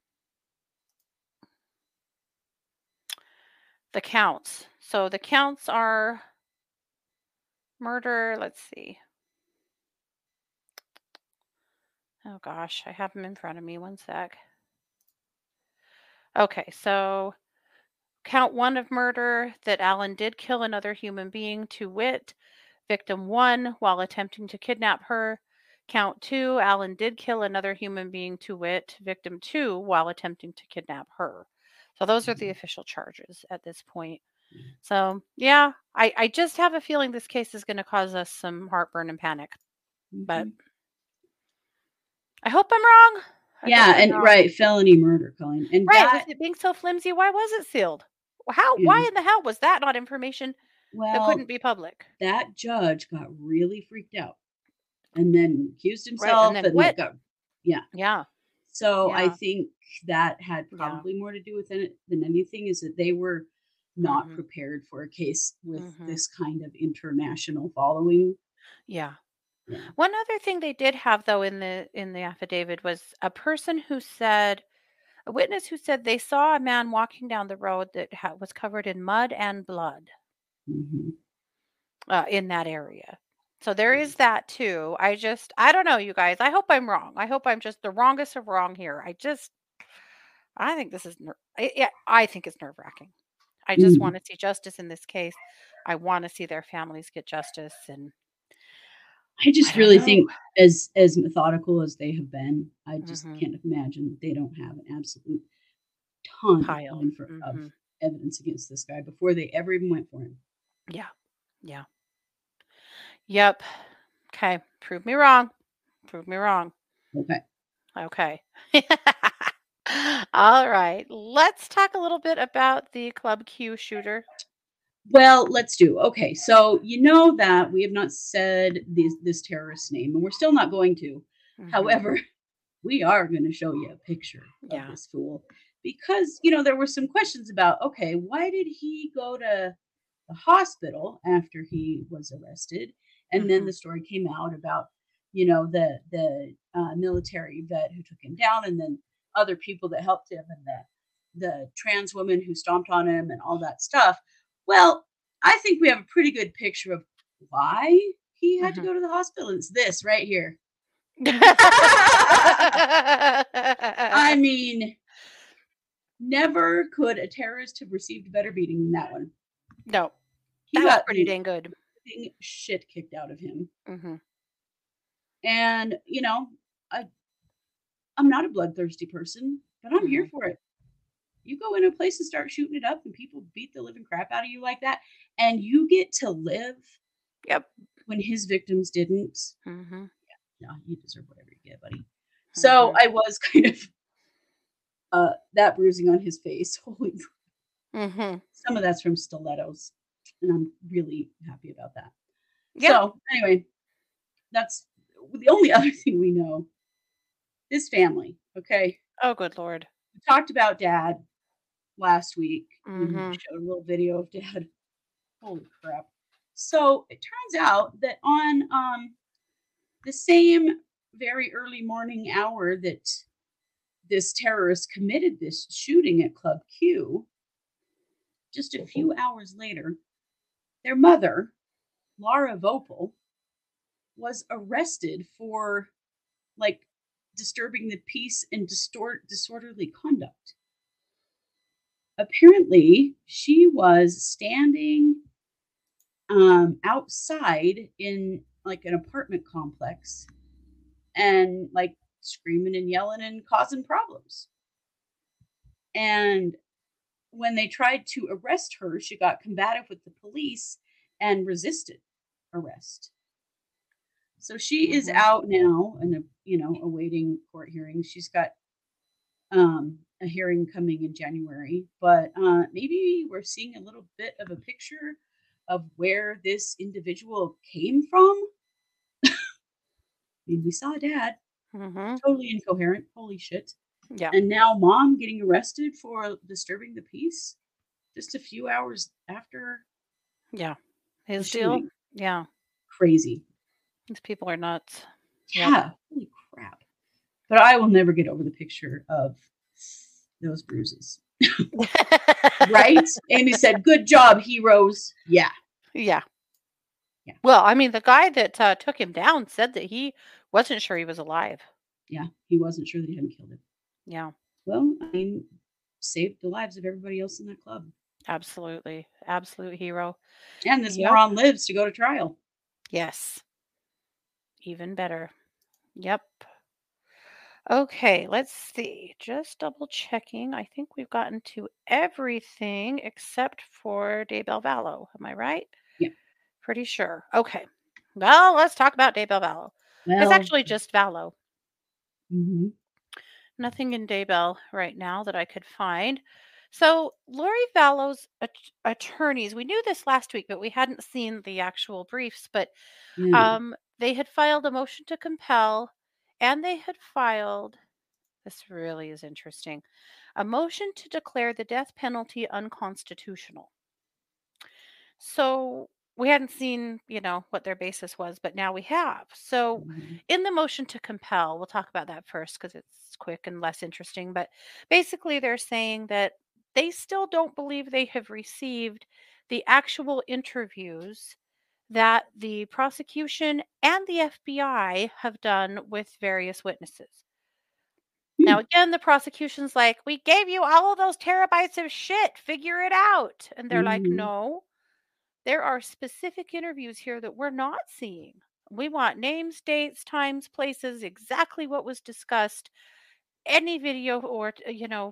the counts. So the counts are murder. Let's see. Oh gosh, I have them in front of me. One sec. Okay, so count one of murder, that Alan did kill another human being, to wit, victim one, while attempting to kidnap her. Count two, Alan did kill another human being, to wit, victim two, while attempting to kidnap her. So those are the Mhm. official charges at this point. Yeah. So yeah, I, I just have a feeling this case is going to cause us some heartburn and panic. But Mhm. I hope I'm wrong. I hope Yeah, I'm and wrong. right, felony murder, Colleen, and Right, with that it being so flimsy, why was it sealed? How? You Why know, in the hell was that not information that well, couldn't be public? that judge got really freaked out and then accused Right. And himself, then and that quit. got yeah. Yeah. So I Yeah. think that had Yeah. probably more to do with it than anything, is that they were not hmm prepared for a case with hmm this kind of international following. Yeah. Yeah. One other thing they did have though in the in the affidavit was a person who said a witness who said they saw a man walking down the road that ha- was covered in mud and blood hmm uh, in that area. So there is that too. I just I don't know, you guys. I hope I'm wrong. I hope I'm just the wrongest of wrong here. I just I think this is ner- I- yeah, I think it's nerve wracking. I just hmm want to see justice in this case. I want to see their families get justice, and I I just don't really know. think, as as methodical as they have been, I just hmm can't imagine that they don't have an absolute ton of Pile. infor- of hmm evidence against this guy before they ever even went for him. Yeah. Yeah. Yep. Okay. Prove me wrong. Prove me wrong. Okay. Okay. All right. Let's talk a little bit about the Club Q shooter. Well, let's do. Okay, so you know that we have not said this this terrorist's name, and we're still not going to. hmm However, we are going to show you a picture of Yeah. this fool, because you know there were some questions about, okay, why did he go to the hospital after he was arrested, and then hmm the story came out about, you know, the the uh, military vet who took him down, and then other people that helped him, and the the trans woman who stomped on him, and all that stuff. Well, I think we have a pretty good picture of why he had to hmm go to the hospital. It's this right here. I mean, never could a terrorist have received a better beating than that one. no, He that was got pretty the dang good. living shit kicked out of him. hmm And, you know, I, I'm not a bloodthirsty person, but I'm here hmm for it. You go in a place and start shooting it up, and people beat the living crap out of you like that, and you get to live Yep. when his victims didn't. hmm No, you deserve whatever you get, buddy. So hmm I was kind of uh that bruising on his face. Holy, hmm some of that's from stilettos, and I'm really happy about that. Yeah. So anyway, that's the only other thing we know. This family, okay. Oh, good Lord. We talked about dad last week, and hmm showed a little video of dad. Holy crap. So it turns out that on um the same very early morning hour that this terrorist committed this shooting at Club Q, just a few hours later, their mother, Laura Vopel, was arrested for like disturbing the peace and distort disorderly conduct. Apparently, she was standing um outside in like an apartment complex, and like screaming and yelling and causing problems. And when they tried to arrest her, she got combative with the police and resisted arrest. So she is hmm out now and, uh, you know, awaiting court hearings. She's got um, a hearing coming in January, but uh, maybe we're seeing a little bit of a picture of where this individual came from. I mean, we saw dad hmm totally incoherent. Holy shit. Yeah. And now mom getting arrested for disturbing the peace just a few hours after Yeah. the His deal. shooting. Yeah. Crazy. These people are nuts. Yep. Yeah. Holy crap. But I will never get over the picture of those bruises. Right? Amy said, good job, heroes. Yeah. Yeah. Yeah. Well, I mean, the guy that uh, took him down said that he wasn't sure he was alive. Yeah. He wasn't sure that he hadn't killed him. Yeah, Well, I mean, saved the lives of everybody else in that club. absolutely. Absolute hero. And this Yep. moron lives to go to trial. Yes. Even better. Yep. Okay, let's see. Just double checking. I think we've gotten to everything except for Daybell Vallow. Am I right? Yeah. Pretty sure. Okay. Well, let's talk about Daybell Vallow. It's Well, actually just Vallow. mhm. Nothing in Daybell right now that I could find. So Lori Vallow's at- attorneys, we knew this last week, but we hadn't seen the actual briefs. But Yeah. um, they had filed a motion to compel, and they had filed. This really is interesting. A motion to declare the death penalty unconstitutional. So we hadn't seen, you know, what their basis was, but now we have. So Mhm. in the motion to compel, we'll talk about that first because it's quick and less interesting. But basically, they're saying that they still don't believe they have received the actual interviews that the prosecution and the F B I have done with various witnesses. Now, Hmm. again, the prosecution's like, we gave you all of those terabytes of shit, figure it out. And they're like, Mhm. no, there are specific interviews here that we're not seeing. We want names, dates, times, places, exactly what was discussed, any video or, uh, you know,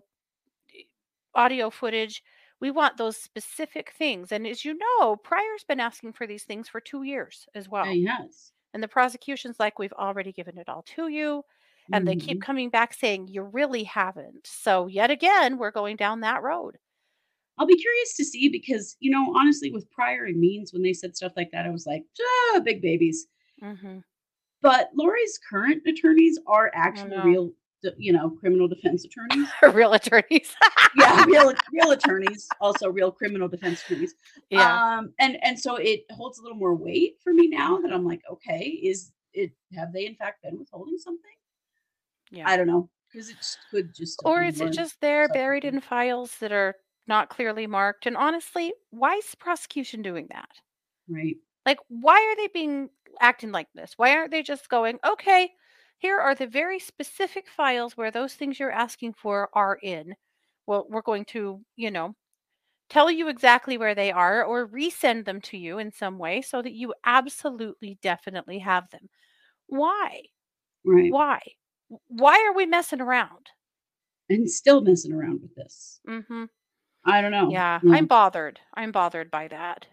audio footage. We want those specific things. And as you know, Pryor's been asking for these things for two years as Yeah, well. he has. And the prosecution's like, we've already given it all to you. And they keep Mhm. coming back saying, you really haven't. So, yet again, we're going down that road. I'll be curious to see because, you know, honestly, with Pryor and Means, when they said stuff like that, I was like, ah, big babies. Mm-hmm. But Lori's current attorneys are I actual know. real, d- you know, criminal defense attorneys. Real attorneys. Yeah, real real attorneys, also real criminal defense attorneys. Yeah. Um, and and so it holds a little more weight for me now that Mhm. I'm like, okay, is it have they in fact been withholding something? Yeah. I don't know because it just could just still Or be is it more just there stuff. buried in files that are not clearly marked? And honestly, why is the prosecution doing that? Right. Like, why are they being acting like this? Why aren't they just going, okay, here are the very specific files where those things you're asking for are in. Well, we're going to, you know, tell you exactly where they are or resend them to you in some way so that you absolutely definitely have them. Why? Right. Why? Why are we messing around? And still messing around with this. Mhm. I don't know. Yeah, I'm No. bothered. I'm bothered by that.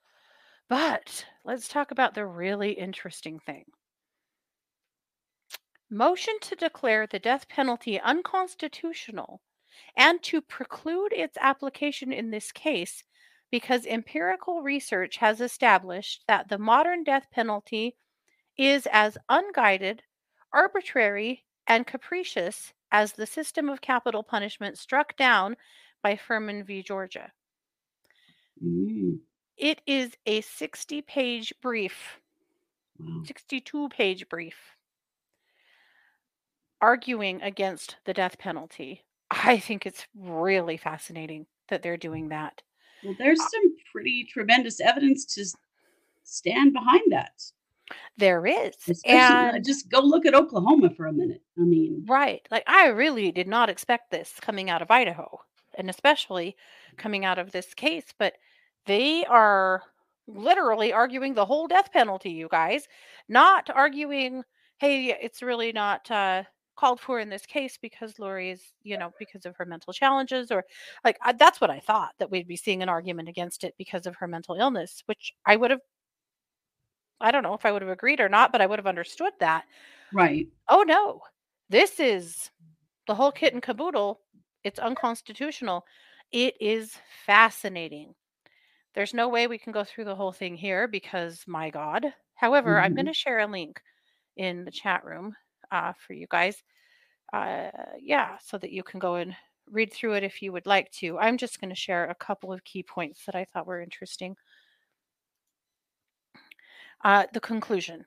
But let's talk about the really interesting thing. Motion to declare the death penalty unconstitutional and to preclude its application in this case because empirical research has established that the modern death penalty is as unguided, arbitrary, and capricious as the system of capital punishment struck down by Furman v. Georgia. Mm, It is a sixty page brief, wow. sixty-two page brief arguing against the death penalty. I think it's really fascinating that they're doing that. Well, there's some pretty tremendous evidence to s- stand behind that. There is. Especially, uh, And just go look at Oklahoma for a minute. I mean, right, like I really did not expect this coming out of Idaho, and especially coming out of this case, but they are literally arguing the whole death penalty, you guys, not arguing, hey, it's really not uh, called for in this case because Lori is, you know, because of her mental challenges, or like I, that's what I thought that we'd be seeing an argument against it because of her mental illness, which I would have, I don't know if I would have agreed or not, but I would have understood that. right. Oh no, this is the whole kit and caboodle. It's unconstitutional. It is fascinating. There's no way we can go through the whole thing here because, my God. However, I'm going Mhm. to share a link in the chat room uh, for you guys. Uh, yeah, so that you can go and read through it if you would like to. I'm just going to share a couple of key points that I thought were interesting. Uh, the conclusion.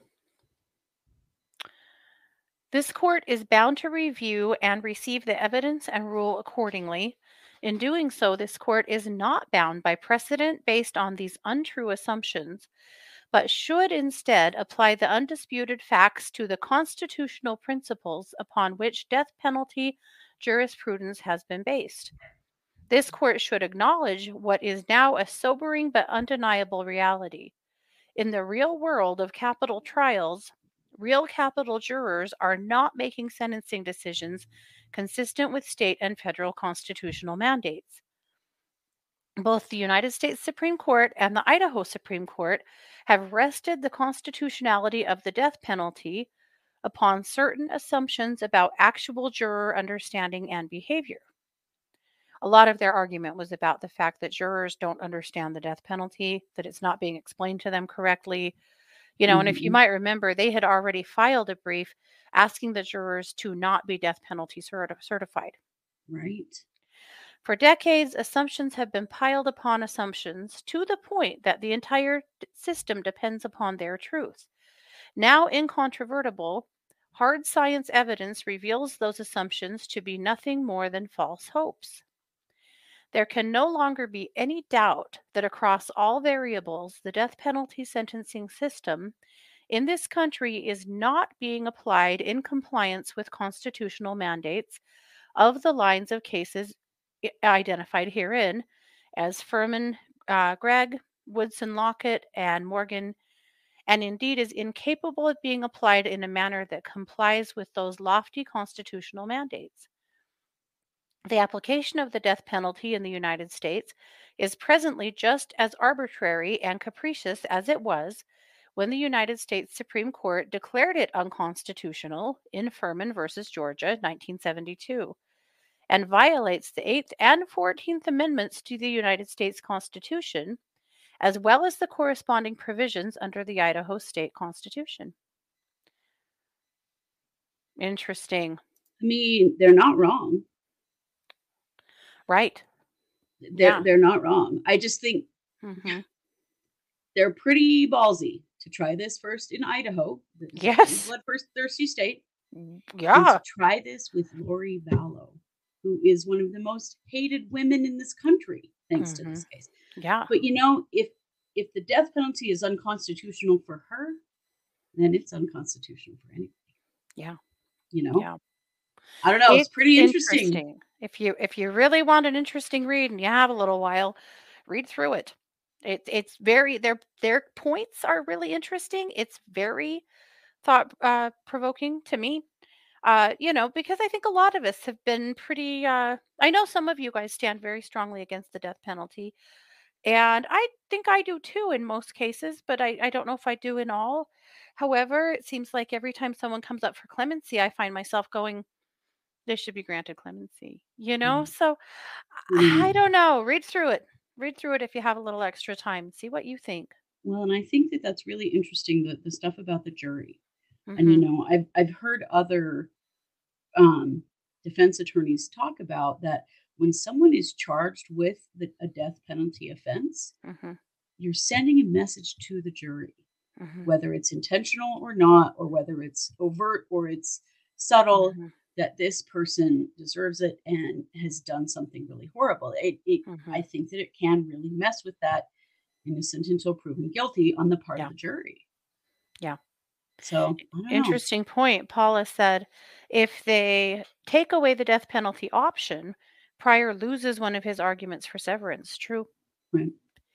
This court is bound to review and receive the evidence and rule accordingly. In doing so, this court is not bound by precedent based on these untrue assumptions, but should instead apply the undisputed facts to the constitutional principles upon which death penalty jurisprudence has been based. This court should acknowledge what is now a sobering but undeniable reality. In the real world of capital trials, real capital jurors are not making sentencing decisions consistent with state and federal constitutional mandates. Both the United States Supreme Court and the Idaho Supreme Court have rested the constitutionality of the death penalty upon certain assumptions about actual juror understanding and behavior. A lot of their argument was about the fact that jurors don't understand the death penalty, that it's not being explained to them correctly. You know, and if you Mhm. might remember, they had already filed a brief asking the jurors to not be death penalty certi- certified. Right. For decades, assumptions have been piled upon assumptions to the point that the entire d- system depends upon their truth. Now incontrovertible, hard science evidence reveals those assumptions to be nothing more than false hopes. There can no longer be any doubt that across all variables, the death penalty sentencing system in this country is not being applied in compliance with constitutional mandates of the lines of cases i- identified herein as Furman, uh, Gregg, Woodson Lockett, and Morgan, and indeed is incapable of being applied in a manner that complies with those lofty constitutional mandates. The application of the death penalty in the United States is presently just as arbitrary and capricious as it was when the United States Supreme Court declared it unconstitutional in Furman versus Georgia, nineteen seventy-two, and violates the eighth and fourteenth Amendments to the United States Constitution, as well as the corresponding provisions under the Idaho State Constitution. Interesting. I mean, they're not wrong. Right. They're Yeah. they're not wrong. I just think hmm they're pretty ballsy to try this first in Idaho, the the Yes. bloodthirsty state, and to Yeah. try this with Lori Vallow, who is one of the most hated women in this country, thanks to hmm this case. Yeah. But you know, if if the death penalty is unconstitutional for her, then it's unconstitutional for anybody. Yeah. You know, Yeah. I don't know. It's It's pretty interesting. interesting. If you if you really want an interesting read and you have a little while, read through it. It it's very their their points are really interesting. It's very thought uh, provoking to me. Uh, you know, because I think a lot of us have been pretty. Uh, I know some of you guys stand very strongly against the death penalty, and I think I do too in most cases, but I, I don't know if I do in all. However, it seems like every time someone comes up for clemency, I find myself going, they should be granted clemency, you know? Yeah. So I I Mm. don't know. Read through it. Read through it if you have a little extra time. See what you think. Well, and I think that that's really interesting, the the stuff about the jury. And, you hmm know, I've I've heard other, um, defense attorneys talk about that when someone is charged with the a death penalty offense, hmm you're sending a message to the jury, hmm whether it's intentional or not, or whether it's overt or it's subtle, hmm that this person deserves it and has done something really horrible. It it hmm I think that it can really mess with that innocent until proven guilty on the part of Yeah. the jury. Yeah. So, I don't know. Interesting point. Paula said if they take away the death penalty option, Pryor loses one of his arguments for severance. True. Right.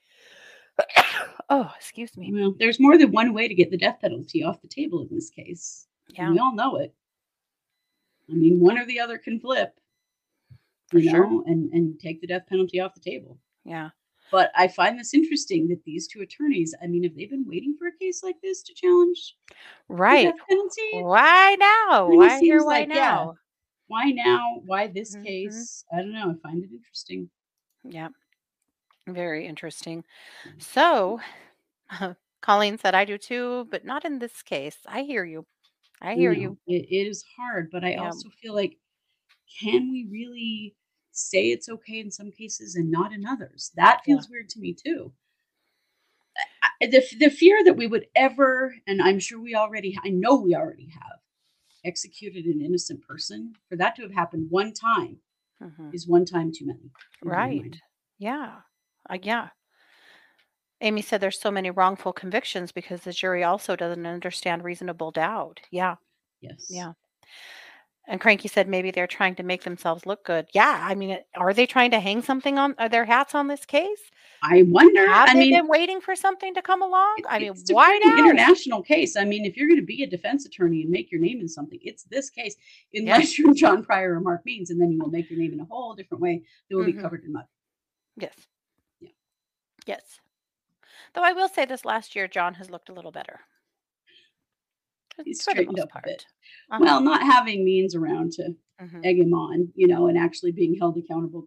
Oh, excuse me. Well, there's more than one way to get the death penalty off the table in this case. And Yeah. we all know it. I mean, one or the other can flip, For you sure. know, and and take the death penalty off the table. Yeah. But I find this interesting that these two attorneys, I mean, have they been waiting for a case like this to challenge the Right. death penalty? Why now? Kind of Why here? seems Why like, yeah, now? why now? Why this hmm case? I don't know. I find it interesting. Yeah. Very interesting. Yeah. So, Colleen said, I do too, but not in this case. I hear you. I I hear know you. it, it is hard, but I Yeah. also feel like, can we really say it's okay in some cases and not in others? That Yeah. feels weird to me too. I- The, the fear that we would ever, and I'm sure we already, I know we already have executed an innocent person, for that to have happened one time hmm is one time too many. in my Right. mind. Yeah. Uh, yeah. Amy said there's so many wrongful convictions because the jury also doesn't understand reasonable doubt. Yeah. Yes. Yeah. And Cranky said maybe they're trying to make themselves look good. Yeah. I mean, it- are they trying to hang something on are their hats on this case? I wonder. Have I they mean, been waiting for something to come along? it, I mean, it's a why pretty now? international case. I mean, if you're going to be a defense attorney and make your name in something, it's this case, Yeah. unless you're John Pryor or Mark Means, and then you will make your name in a whole different way that will be hmm covered in mud. Yes. Yeah. Yes. Though I will say this last year, John has looked a little better He's for the straightened most up a bit. part. Uh-huh. Well, not having Means around to hmm egg him on, you know, and actually being held accountable by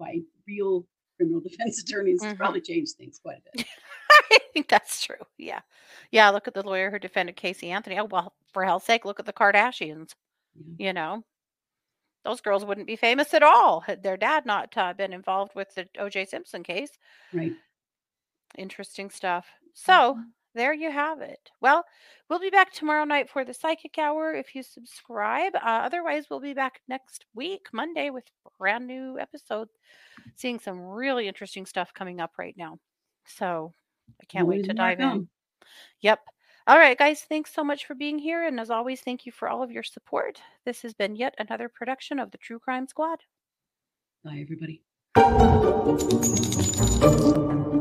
real criminal defense attorneys Mhm. to probably change things quite a bit. I think that's true. Yeah. Yeah. Look at the lawyer who defended Casey Anthony. Oh, well, for hell's sake, look at the Kardashians. Yeah. You know, those girls wouldn't be famous at all had their dad not uh, been involved with the O J Simpson case. Right. Interesting stuff. So there you have it. Well, we'll be back tomorrow night for the Psychic Hour if you subscribe. Uh, otherwise, we'll be back next week, Monday, with a brand new episode. Seeing some really interesting stuff coming up right now. So I can't wait Always to more dive come. in. Yep. All right, guys. Thanks so much for being here. And as always, thank you for all of your support. This has been yet another production of the True Crime Squad. Bye, everybody.